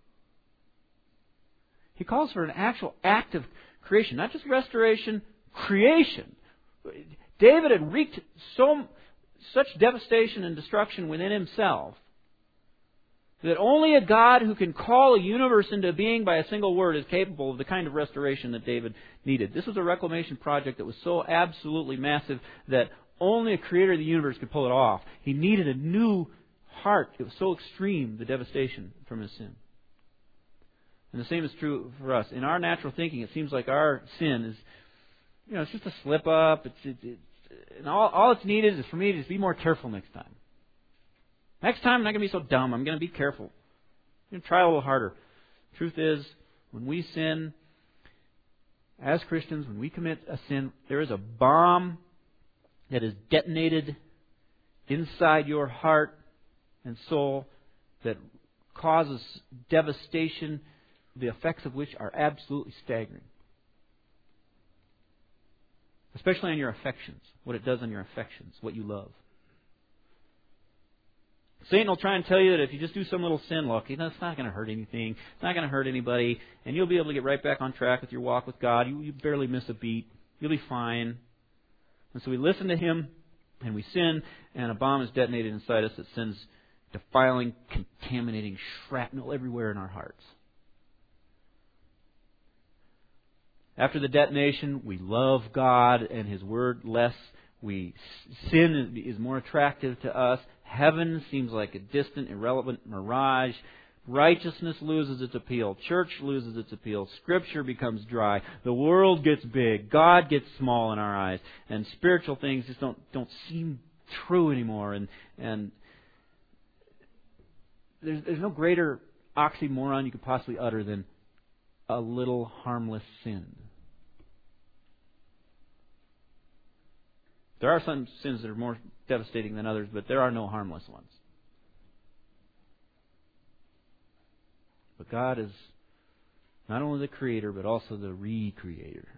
He calls for an actual act of creation, not just restoration, creation. David had wreaked so such devastation and destruction within himself that only a God who can call a universe into being by a single word is capable of the kind of restoration that David needed. This was a reclamation project that was so absolutely massive that only a creator of the universe could pull it off. He needed a new heart. It was so extreme, the devastation from his sin. And the same is true for us. In our natural thinking, it seems like our sin is, you know, it's just a slip up. It's, it, it, and all, all it's needed is for me to just be more careful next time. Next time, I'm not going to be so dumb. I'm going to be careful. I'm going to try a little harder. Truth is, when we sin, as Christians, when we commit a sin, there is a bomb that is detonated inside your heart and soul that causes devastation, the effects of which are absolutely staggering. Especially on your affections, what it does on your affections, what you love. Satan will try and tell you that if you just do some little sin, look, you know, it's not going to hurt anything. It's not going to hurt anybody. And you'll be able to get right back on track with your walk with God. You, you barely miss a beat. You'll be fine. And so we listen to him, and we sin, and a bomb is detonated inside us that sends defiling, contaminating shrapnel everywhere in our hearts. After the detonation, we love God and His Word less. We sin is more attractive to us. Heaven seems like a distant, irrelevant mirage. Righteousness loses its appeal. Church loses its appeal. Scripture becomes dry. The world gets big. God gets small in our eyes. And spiritual things just don't don't seem true anymore. And and there's there's no greater oxymoron you could possibly utter than a little harmless sin. There are some sins that are more devastating than others, but there are no harmless ones. But God is not only the Creator, but also the Recreator.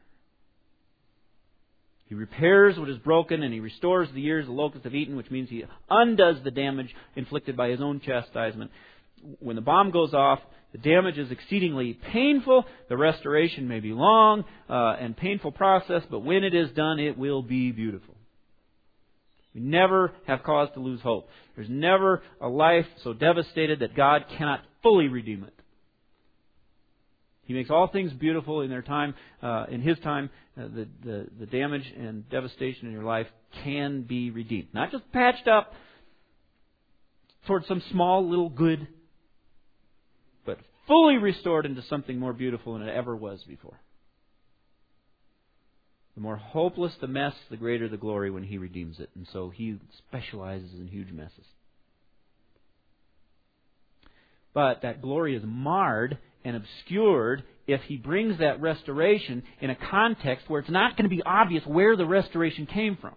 He repairs what is broken, and He restores the years the locusts have eaten, which means He undoes the damage inflicted by His own chastisement. When the bomb goes off, the damage is exceedingly painful. The restoration may be long uh, and painful process, but when it is done, it will be beautiful. We never have cause to lose hope. There's never a life so devastated that God cannot fully redeem it. He makes all things beautiful in their time, uh, in His time. Uh, the, the, the damage and devastation in your life can be redeemed. Not just patched up towards some small little good, but fully restored into something more beautiful than it ever was before. The more hopeless the mess, the greater the glory when He redeems it. And so He specializes in huge messes. But that glory is marred and obscured if He brings that restoration in a context where it's not going to be obvious where the restoration came from.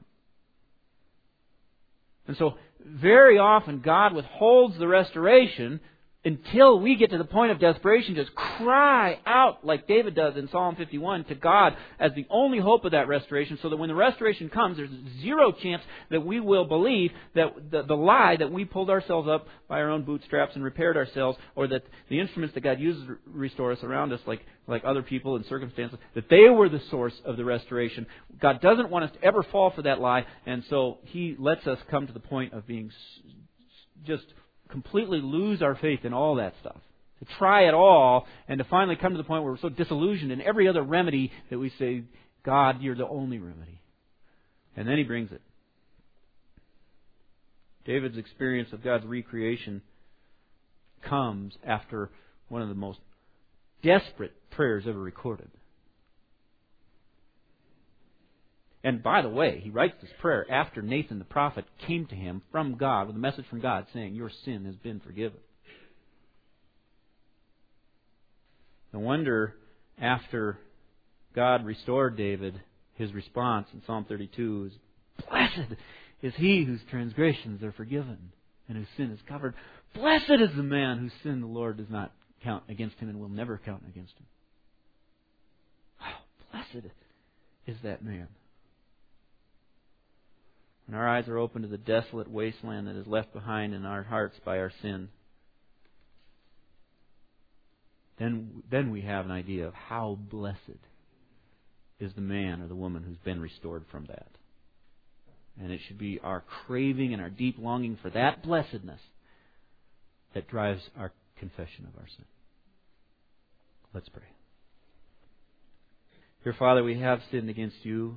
And so, very often, God withholds the restoration until we get to the point of desperation, just cry out like David does in Psalm fifty-one to God as the only hope of that restoration, so that when the restoration comes, there's zero chance that we will believe that the, the lie that we pulled ourselves up by our own bootstraps and repaired ourselves, or that the instruments that God uses to restore us around us, like, like other people and circumstances, that they were the source of the restoration. God doesn't want us to ever fall for that lie, and so He lets us come to the point of being just completely lose our faith in all that stuff. To try it all and to finally come to the point where we're so disillusioned in every other remedy that we say, God, You're the only remedy. And then He brings it. David's experience of God's recreation comes after one of the most desperate prayers ever recorded. And by the way, he writes this prayer after Nathan the prophet came to him from God with a message from God saying, your sin has been forgiven. No wonder after God restored David, his response in Psalm thirty-two is, blessed is he whose transgressions are forgiven and whose sin is covered. Blessed is the man whose sin the Lord does not count against him and will never count against him. Wow, blessed is that man. When our eyes are open to the desolate wasteland that is left behind in our hearts by our sin, then, then we have an idea of how blessed is the man or the woman who's been restored from that. And it should be our craving and our deep longing for that blessedness that drives our confession of our sin. Let's pray. Dear Father, we have sinned against You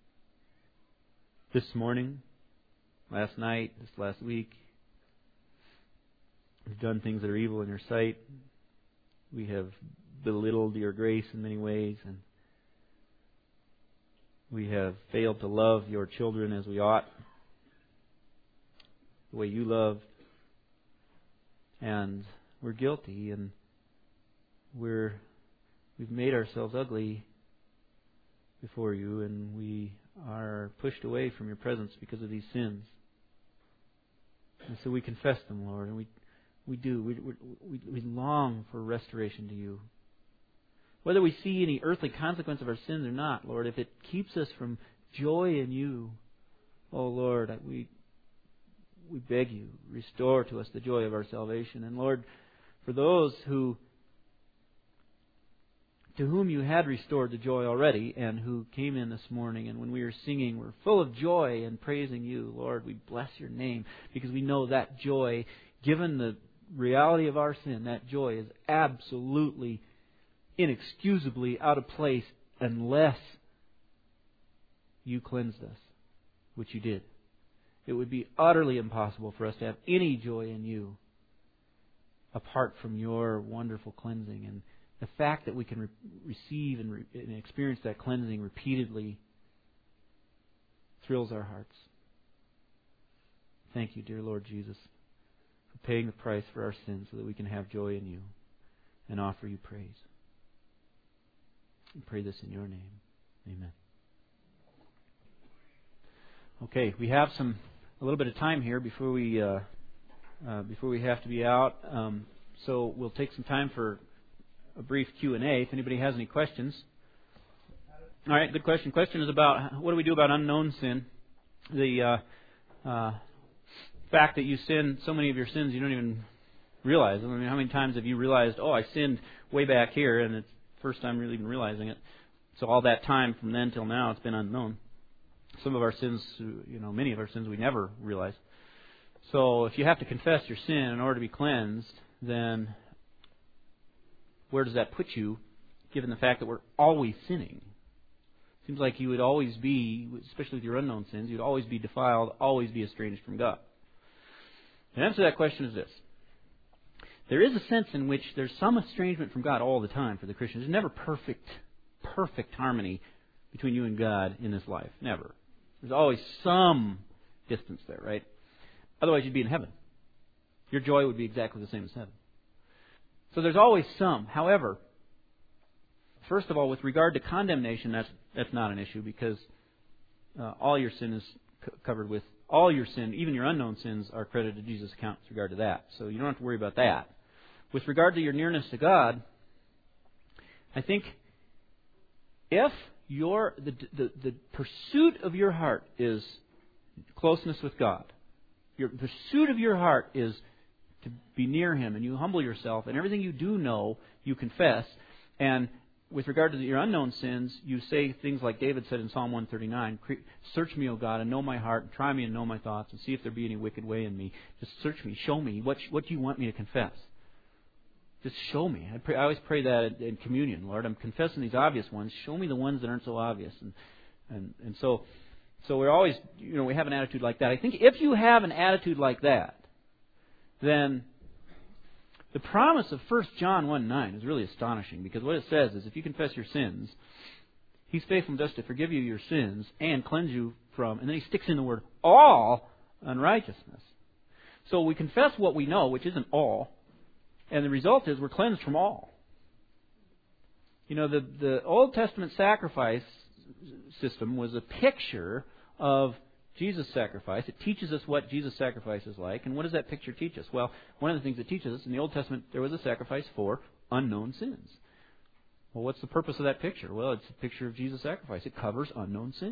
this morning, last night, this last week. We've done things that are evil in Your sight. We have belittled Your grace in many ways, and we have failed to love Your children as we ought, the way You love. And we're guilty, and we're we've made ourselves ugly before You, and we are pushed away from Your presence because of these sins. And so we confess them, Lord, and we we do. We, we, we long for restoration to You. Whether we see any earthly consequence of our sins or not, Lord, if it keeps us from joy in You, oh Lord, we we beg You, restore to us the joy of our salvation. And Lord, for those who to whom You had restored the joy already and who came in this morning, and when we were singing, we're full of joy and praising You, Lord, we bless Your name because we know that joy, given the reality of our sin, that joy is absolutely, inexcusably out of place unless You cleansed us, which You did. It would be utterly impossible for us to have any joy in You apart from Your wonderful cleansing. And the fact that we can re- receive and, re- and experience that cleansing repeatedly thrills our hearts. Thank You, dear Lord Jesus, for paying the price for our sins so that we can have joy in You and offer You praise. We pray this in Your name. Amen. Okay, we have some a little bit of time here before we uh, uh, before we have to be out. Um, so we'll take some time for a brief Q and A. If anybody has any questions. All right, good question. Question is about what do we do about unknown sin? The uh, uh, fact that you sin, so many of your sins you don't even realize. I mean, how many times have you realized, oh, I sinned way back here, and it's the first time really even realizing it. So all that time from then till now, it's been unknown. Some of our sins, you know, many of our sins we never realize. So if you have to confess your sin in order to be cleansed, then where does that put you, given the fact that we're always sinning? Seems like you would always be, especially with your unknown sins, you'd always be defiled, always be estranged from God. The answer to that question is this. There is a sense in which there's some estrangement from God all the time for the Christian. There's never perfect, perfect harmony between you and God in this life. Never. There's always some distance there, right? Otherwise you'd be in heaven. Your joy would be exactly the same as heaven. So there's always some. However, first of all, with regard to condemnation, that's that's not an issue because uh, all your sin is c- covered with all your sin, even your unknown sins, are credited to Jesus' account with regard to that. So you don't have to worry about that. With regard to your nearness to God, I think if your the the, the pursuit of your heart is closeness with God, your pursuit of your heart is to be near Him, and you humble yourself, and everything you do know, you confess. And with regard to your unknown sins, you say things like David said in Psalm one thirty-nine, "Search me, O God, and know my heart, and try me and know my thoughts, and see if there be any wicked way in me. Just search me, show me, what, what do you want me to confess? Just show me." I, pray, I always pray that in communion. Lord, I'm confessing these obvious ones. Show me the ones that aren't so obvious. And and, and so, so we're always, you know, we have an attitude like that. I think if you have an attitude like that, then the promise of First John one nine is really astonishing, because what it says is if you confess your sins, He's faithful and just to forgive you your sins and cleanse you from, and then He sticks in the word all unrighteousness. So we confess what we know, which isn't all, and the result is we're cleansed from all. You know, the, the Old Testament sacrifice system was a picture of Jesus' sacrifice. It teaches us what Jesus' sacrifice is like. And what does that picture teach us? Well, one of the things it teaches us, in the Old Testament, there was a sacrifice for unknown sins. Well, what's the purpose of that picture? Well, it's a picture of Jesus' sacrifice. It covers unknown sins.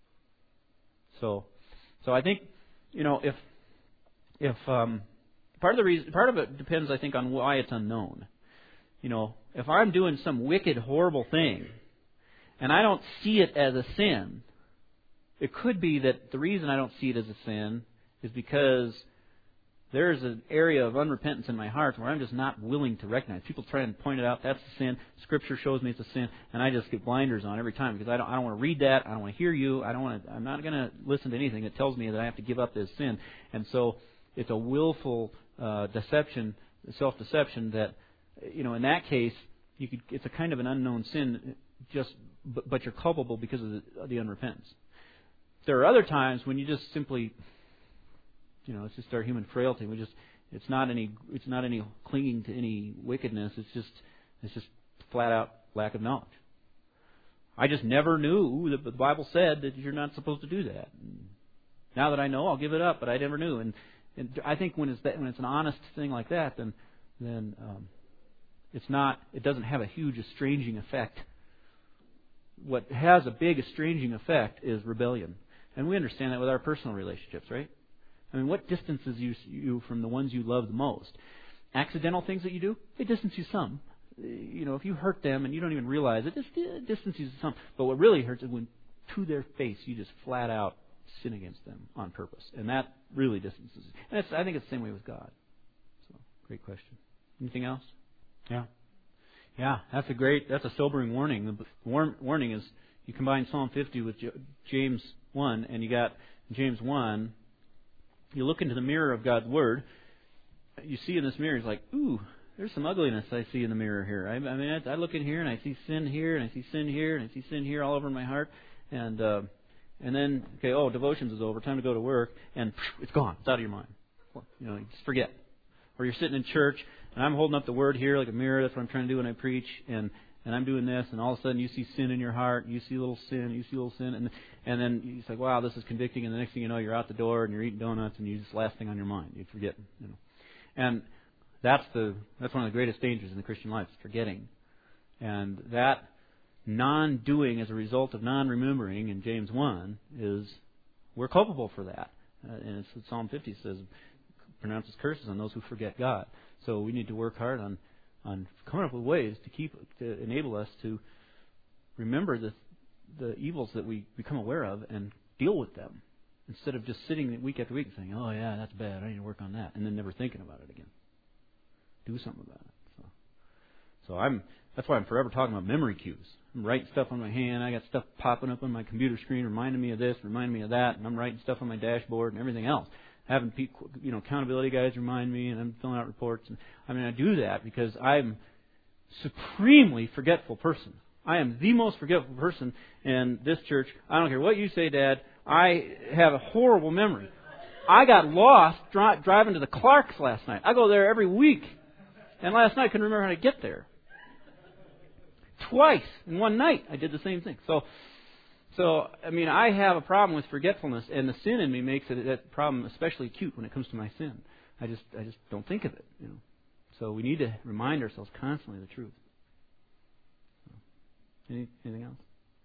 So, so I think, you know, if if um, part of the reason, part of it depends, I think, on why it's unknown. You know, if I'm doing some wicked, horrible thing, and I don't see it as a sin, it could be that the reason I don't see it as a sin is because there's an area of unrepentance in my heart where I'm just not willing to recognize. People try and point it out, that's a sin. Scripture shows me it's a sin, and I just get blinders on every time because I don't, I don't want to read that. I don't want to hear you. I don't want to. I'm not going to listen to anything that tells me that I have to give up this sin. And so it's a willful uh, deception, self-deception that, you know, in that case, you could. It's a kind of an unknown sin, just but, but you're culpable because of the, of the unrepentance. There are other times when you just simply, you know, it's just our human frailty. We just, it's not any, it's not any clinging to any wickedness. It's just, it's just flat out lack of knowledge. I just never knew that the Bible said that you're not supposed to do that. And now that I know, I'll give it up. But I never knew. And, and I think when it's that, when it's an honest thing like that, then then um, it's not. It doesn't have a huge estranging effect. What has a big estranging effect is rebellion. And we understand that with our personal relationships, right? I mean, what distances you, you from the ones you love the most? Accidental things that you do, they distance you some. You know, if you hurt them and you don't even realize it, it distances you some. But what really hurts is when to their face you just flat out sin against them on purpose. And that really distances. And it's, I think it's the same way with God. So, great question. Anything else? Yeah. Yeah, that's a great, that's a sobering warning. The war, warning is you combine Psalm fifty with James one, and you got James one, you look into the mirror of God's Word, you see in this mirror, it's like, ooh, there's some ugliness I see in the mirror here. I, I mean, I, I look in here, and I see sin here, and I see sin here, and I see sin here all over my heart, and uh, and then, okay, oh, devotions is over, time to go to work, and it's gone, it's out of your mind. You know, you just forget. Or you're sitting in church, and I'm holding up the Word here like a mirror. That's what I'm trying to do when I preach. And, and I'm doing this, and all of a sudden you see sin in your heart. You see a little sin. You see a little sin. And, and then you say, wow, this is convicting. And the next thing you know, you're out the door, and you're eating donuts, and you just last thing on your mind. You forget. You know. And that's the that's one of the greatest dangers in the Christian life, is forgetting. And that non-doing as a result of non-remembering in James one is, we're culpable for that. Uh, and it's what Psalm fifty says, pronounces curses on those who forget God. So we need to work hard on, on coming up with ways to keep to enable us to remember the the evils that we become aware of and deal with them instead of just sitting week after week and saying, oh, yeah, that's bad. I need to work on that. And then never thinking about it again. Do something about it. So, so I'm that's why I'm forever talking about memory cues. I'm writing stuff on my hand. I got stuff popping up on my computer screen reminding me of this, reminding me of that. And I'm writing stuff on my dashboard and everything else. Having people, you know, accountability guys remind me, and I'm filling out reports. And I mean, I do that because I'm a supremely forgetful person. I am the most forgetful person in this church. I don't care what you say, Dad. I have a horrible memory. I got lost dri- driving to the Clarks last night. I go there every week. And last night I couldn't remember how to get there. Twice in one night I did the same thing. So, so I mean, I have a problem with forgetfulness, and the sin in me makes it that problem especially acute when it comes to my sin. I just, I just don't think of it. You know. So we need to remind ourselves constantly of the truth. Any, anything else?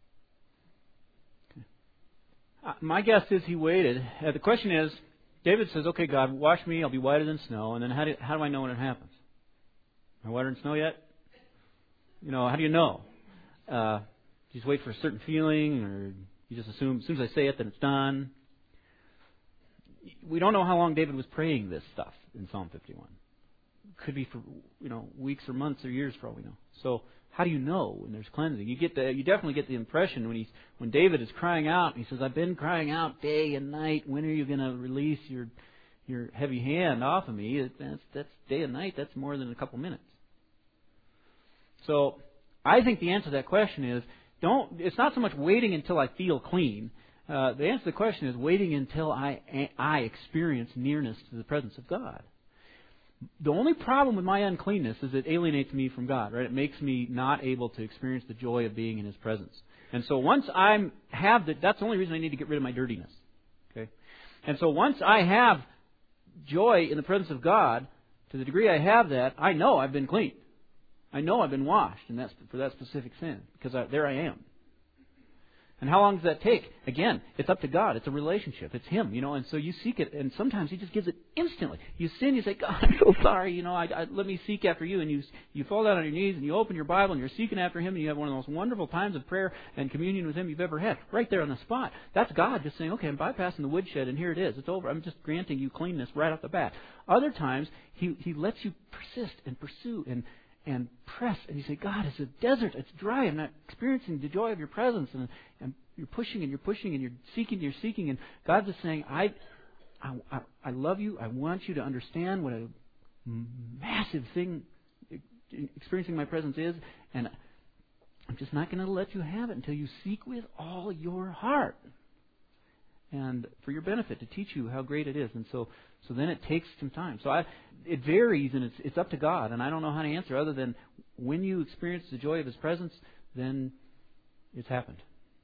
Okay. Uh, my guess is he waited. Uh, the question is, David says, "Okay, God, wash me. I'll be whiter than snow." And then how do how do I know when it happens? Am I whiter than snow yet? You know, how do you know? Uh, you just wait for a certain feeling, or you just assume as soon as I say it, then it's done. We don't know how long David was praying this stuff in Psalm fifty-one. Could be for you know weeks or months or years, for all we know. So how do you know when there's cleansing? You get the you definitely get the impression when he's when David is crying out. He says, "I've been crying out day and night. When are you going to release your your heavy hand off of me?" That's that's day and night. That's more than a couple minutes. So I think the answer to that question is don't. It's not so much waiting until I feel clean. Uh, the answer to the question is waiting until I I experience nearness to the presence of God. The only problem with my uncleanness is it alienates me from God, right? It makes me not able to experience the joy of being in His presence. And so once I have that, that's the only reason I need to get rid of my dirtiness. Okay? And so once I have joy in the presence of God, to the degree I have that, I know I've been clean. I know I've been washed and that's for that specific sin because I, there I am. And how long does that take? Again, it's up to God. It's a relationship. It's Him, you know. And so you seek it, and sometimes He just gives it instantly. You sin, you say, "God, I'm so sorry. You know, I, I, let me seek after You." And you you fall down on your knees and you open your Bible and you're seeking after Him, and you have one of the most wonderful times of prayer and communion with Him you've ever had, right there on the spot. That's God just saying, "Okay, I'm bypassing the woodshed, and here it is. It's over. I'm just granting you cleanness right off the bat." Other times He He lets you persist and pursue and. and press, and you say, "God, it's a desert, it's dry, I'm not experiencing the joy of Your presence," and, and you're pushing and you're pushing and you're seeking, you're seeking, and God's just saying, I, I, I love you, I want you to understand what a massive thing experiencing my presence is, and I'm just not going to let you have it until you seek with all your heart. And for your benefit, to teach you how great it is. And so so then it takes some time. So I, it varies, and it's it's up to God. And I don't know how to answer other than when you experience the joy of His presence, then it's happened.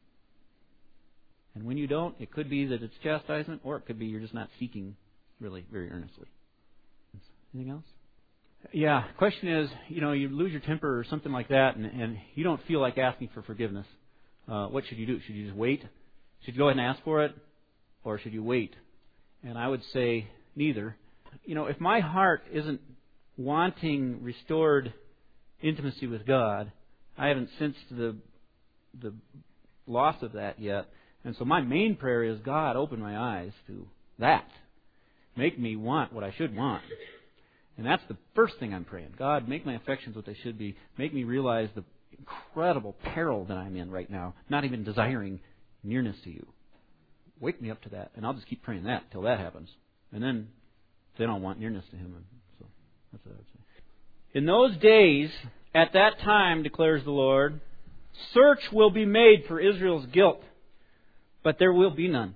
And when you don't, it could be that it's chastisement, or it could be you're just not seeking really very earnestly. Anything else? Yeah. Question is, you know, you lose your temper or something like that, and, and you don't feel like asking for forgiveness. Uh, what should you do? Should you just wait? Should you go ahead and ask for it? Or should you wait? And I would say neither. You know, if my heart isn't wanting restored intimacy with God, I haven't sensed the the loss of that yet. And so my main prayer is, God, open my eyes to that. Make me want what I should want. And that's the first thing I'm praying. God, make my affections what they should be. Make me realize the incredible peril that I'm in right now, not even desiring nearness to You. Wake me up to that, and I'll just keep praying that till that happens. And then, then I'll want nearness to Him. So that's what I would say. In those days, at that time, declares the Lord, search will be made for Israel's guilt, but there will be none.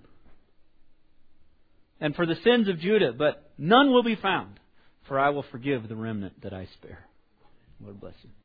And for the sins of Judah, but none will be found, for I will forgive the remnant that I spare. Lord bless you.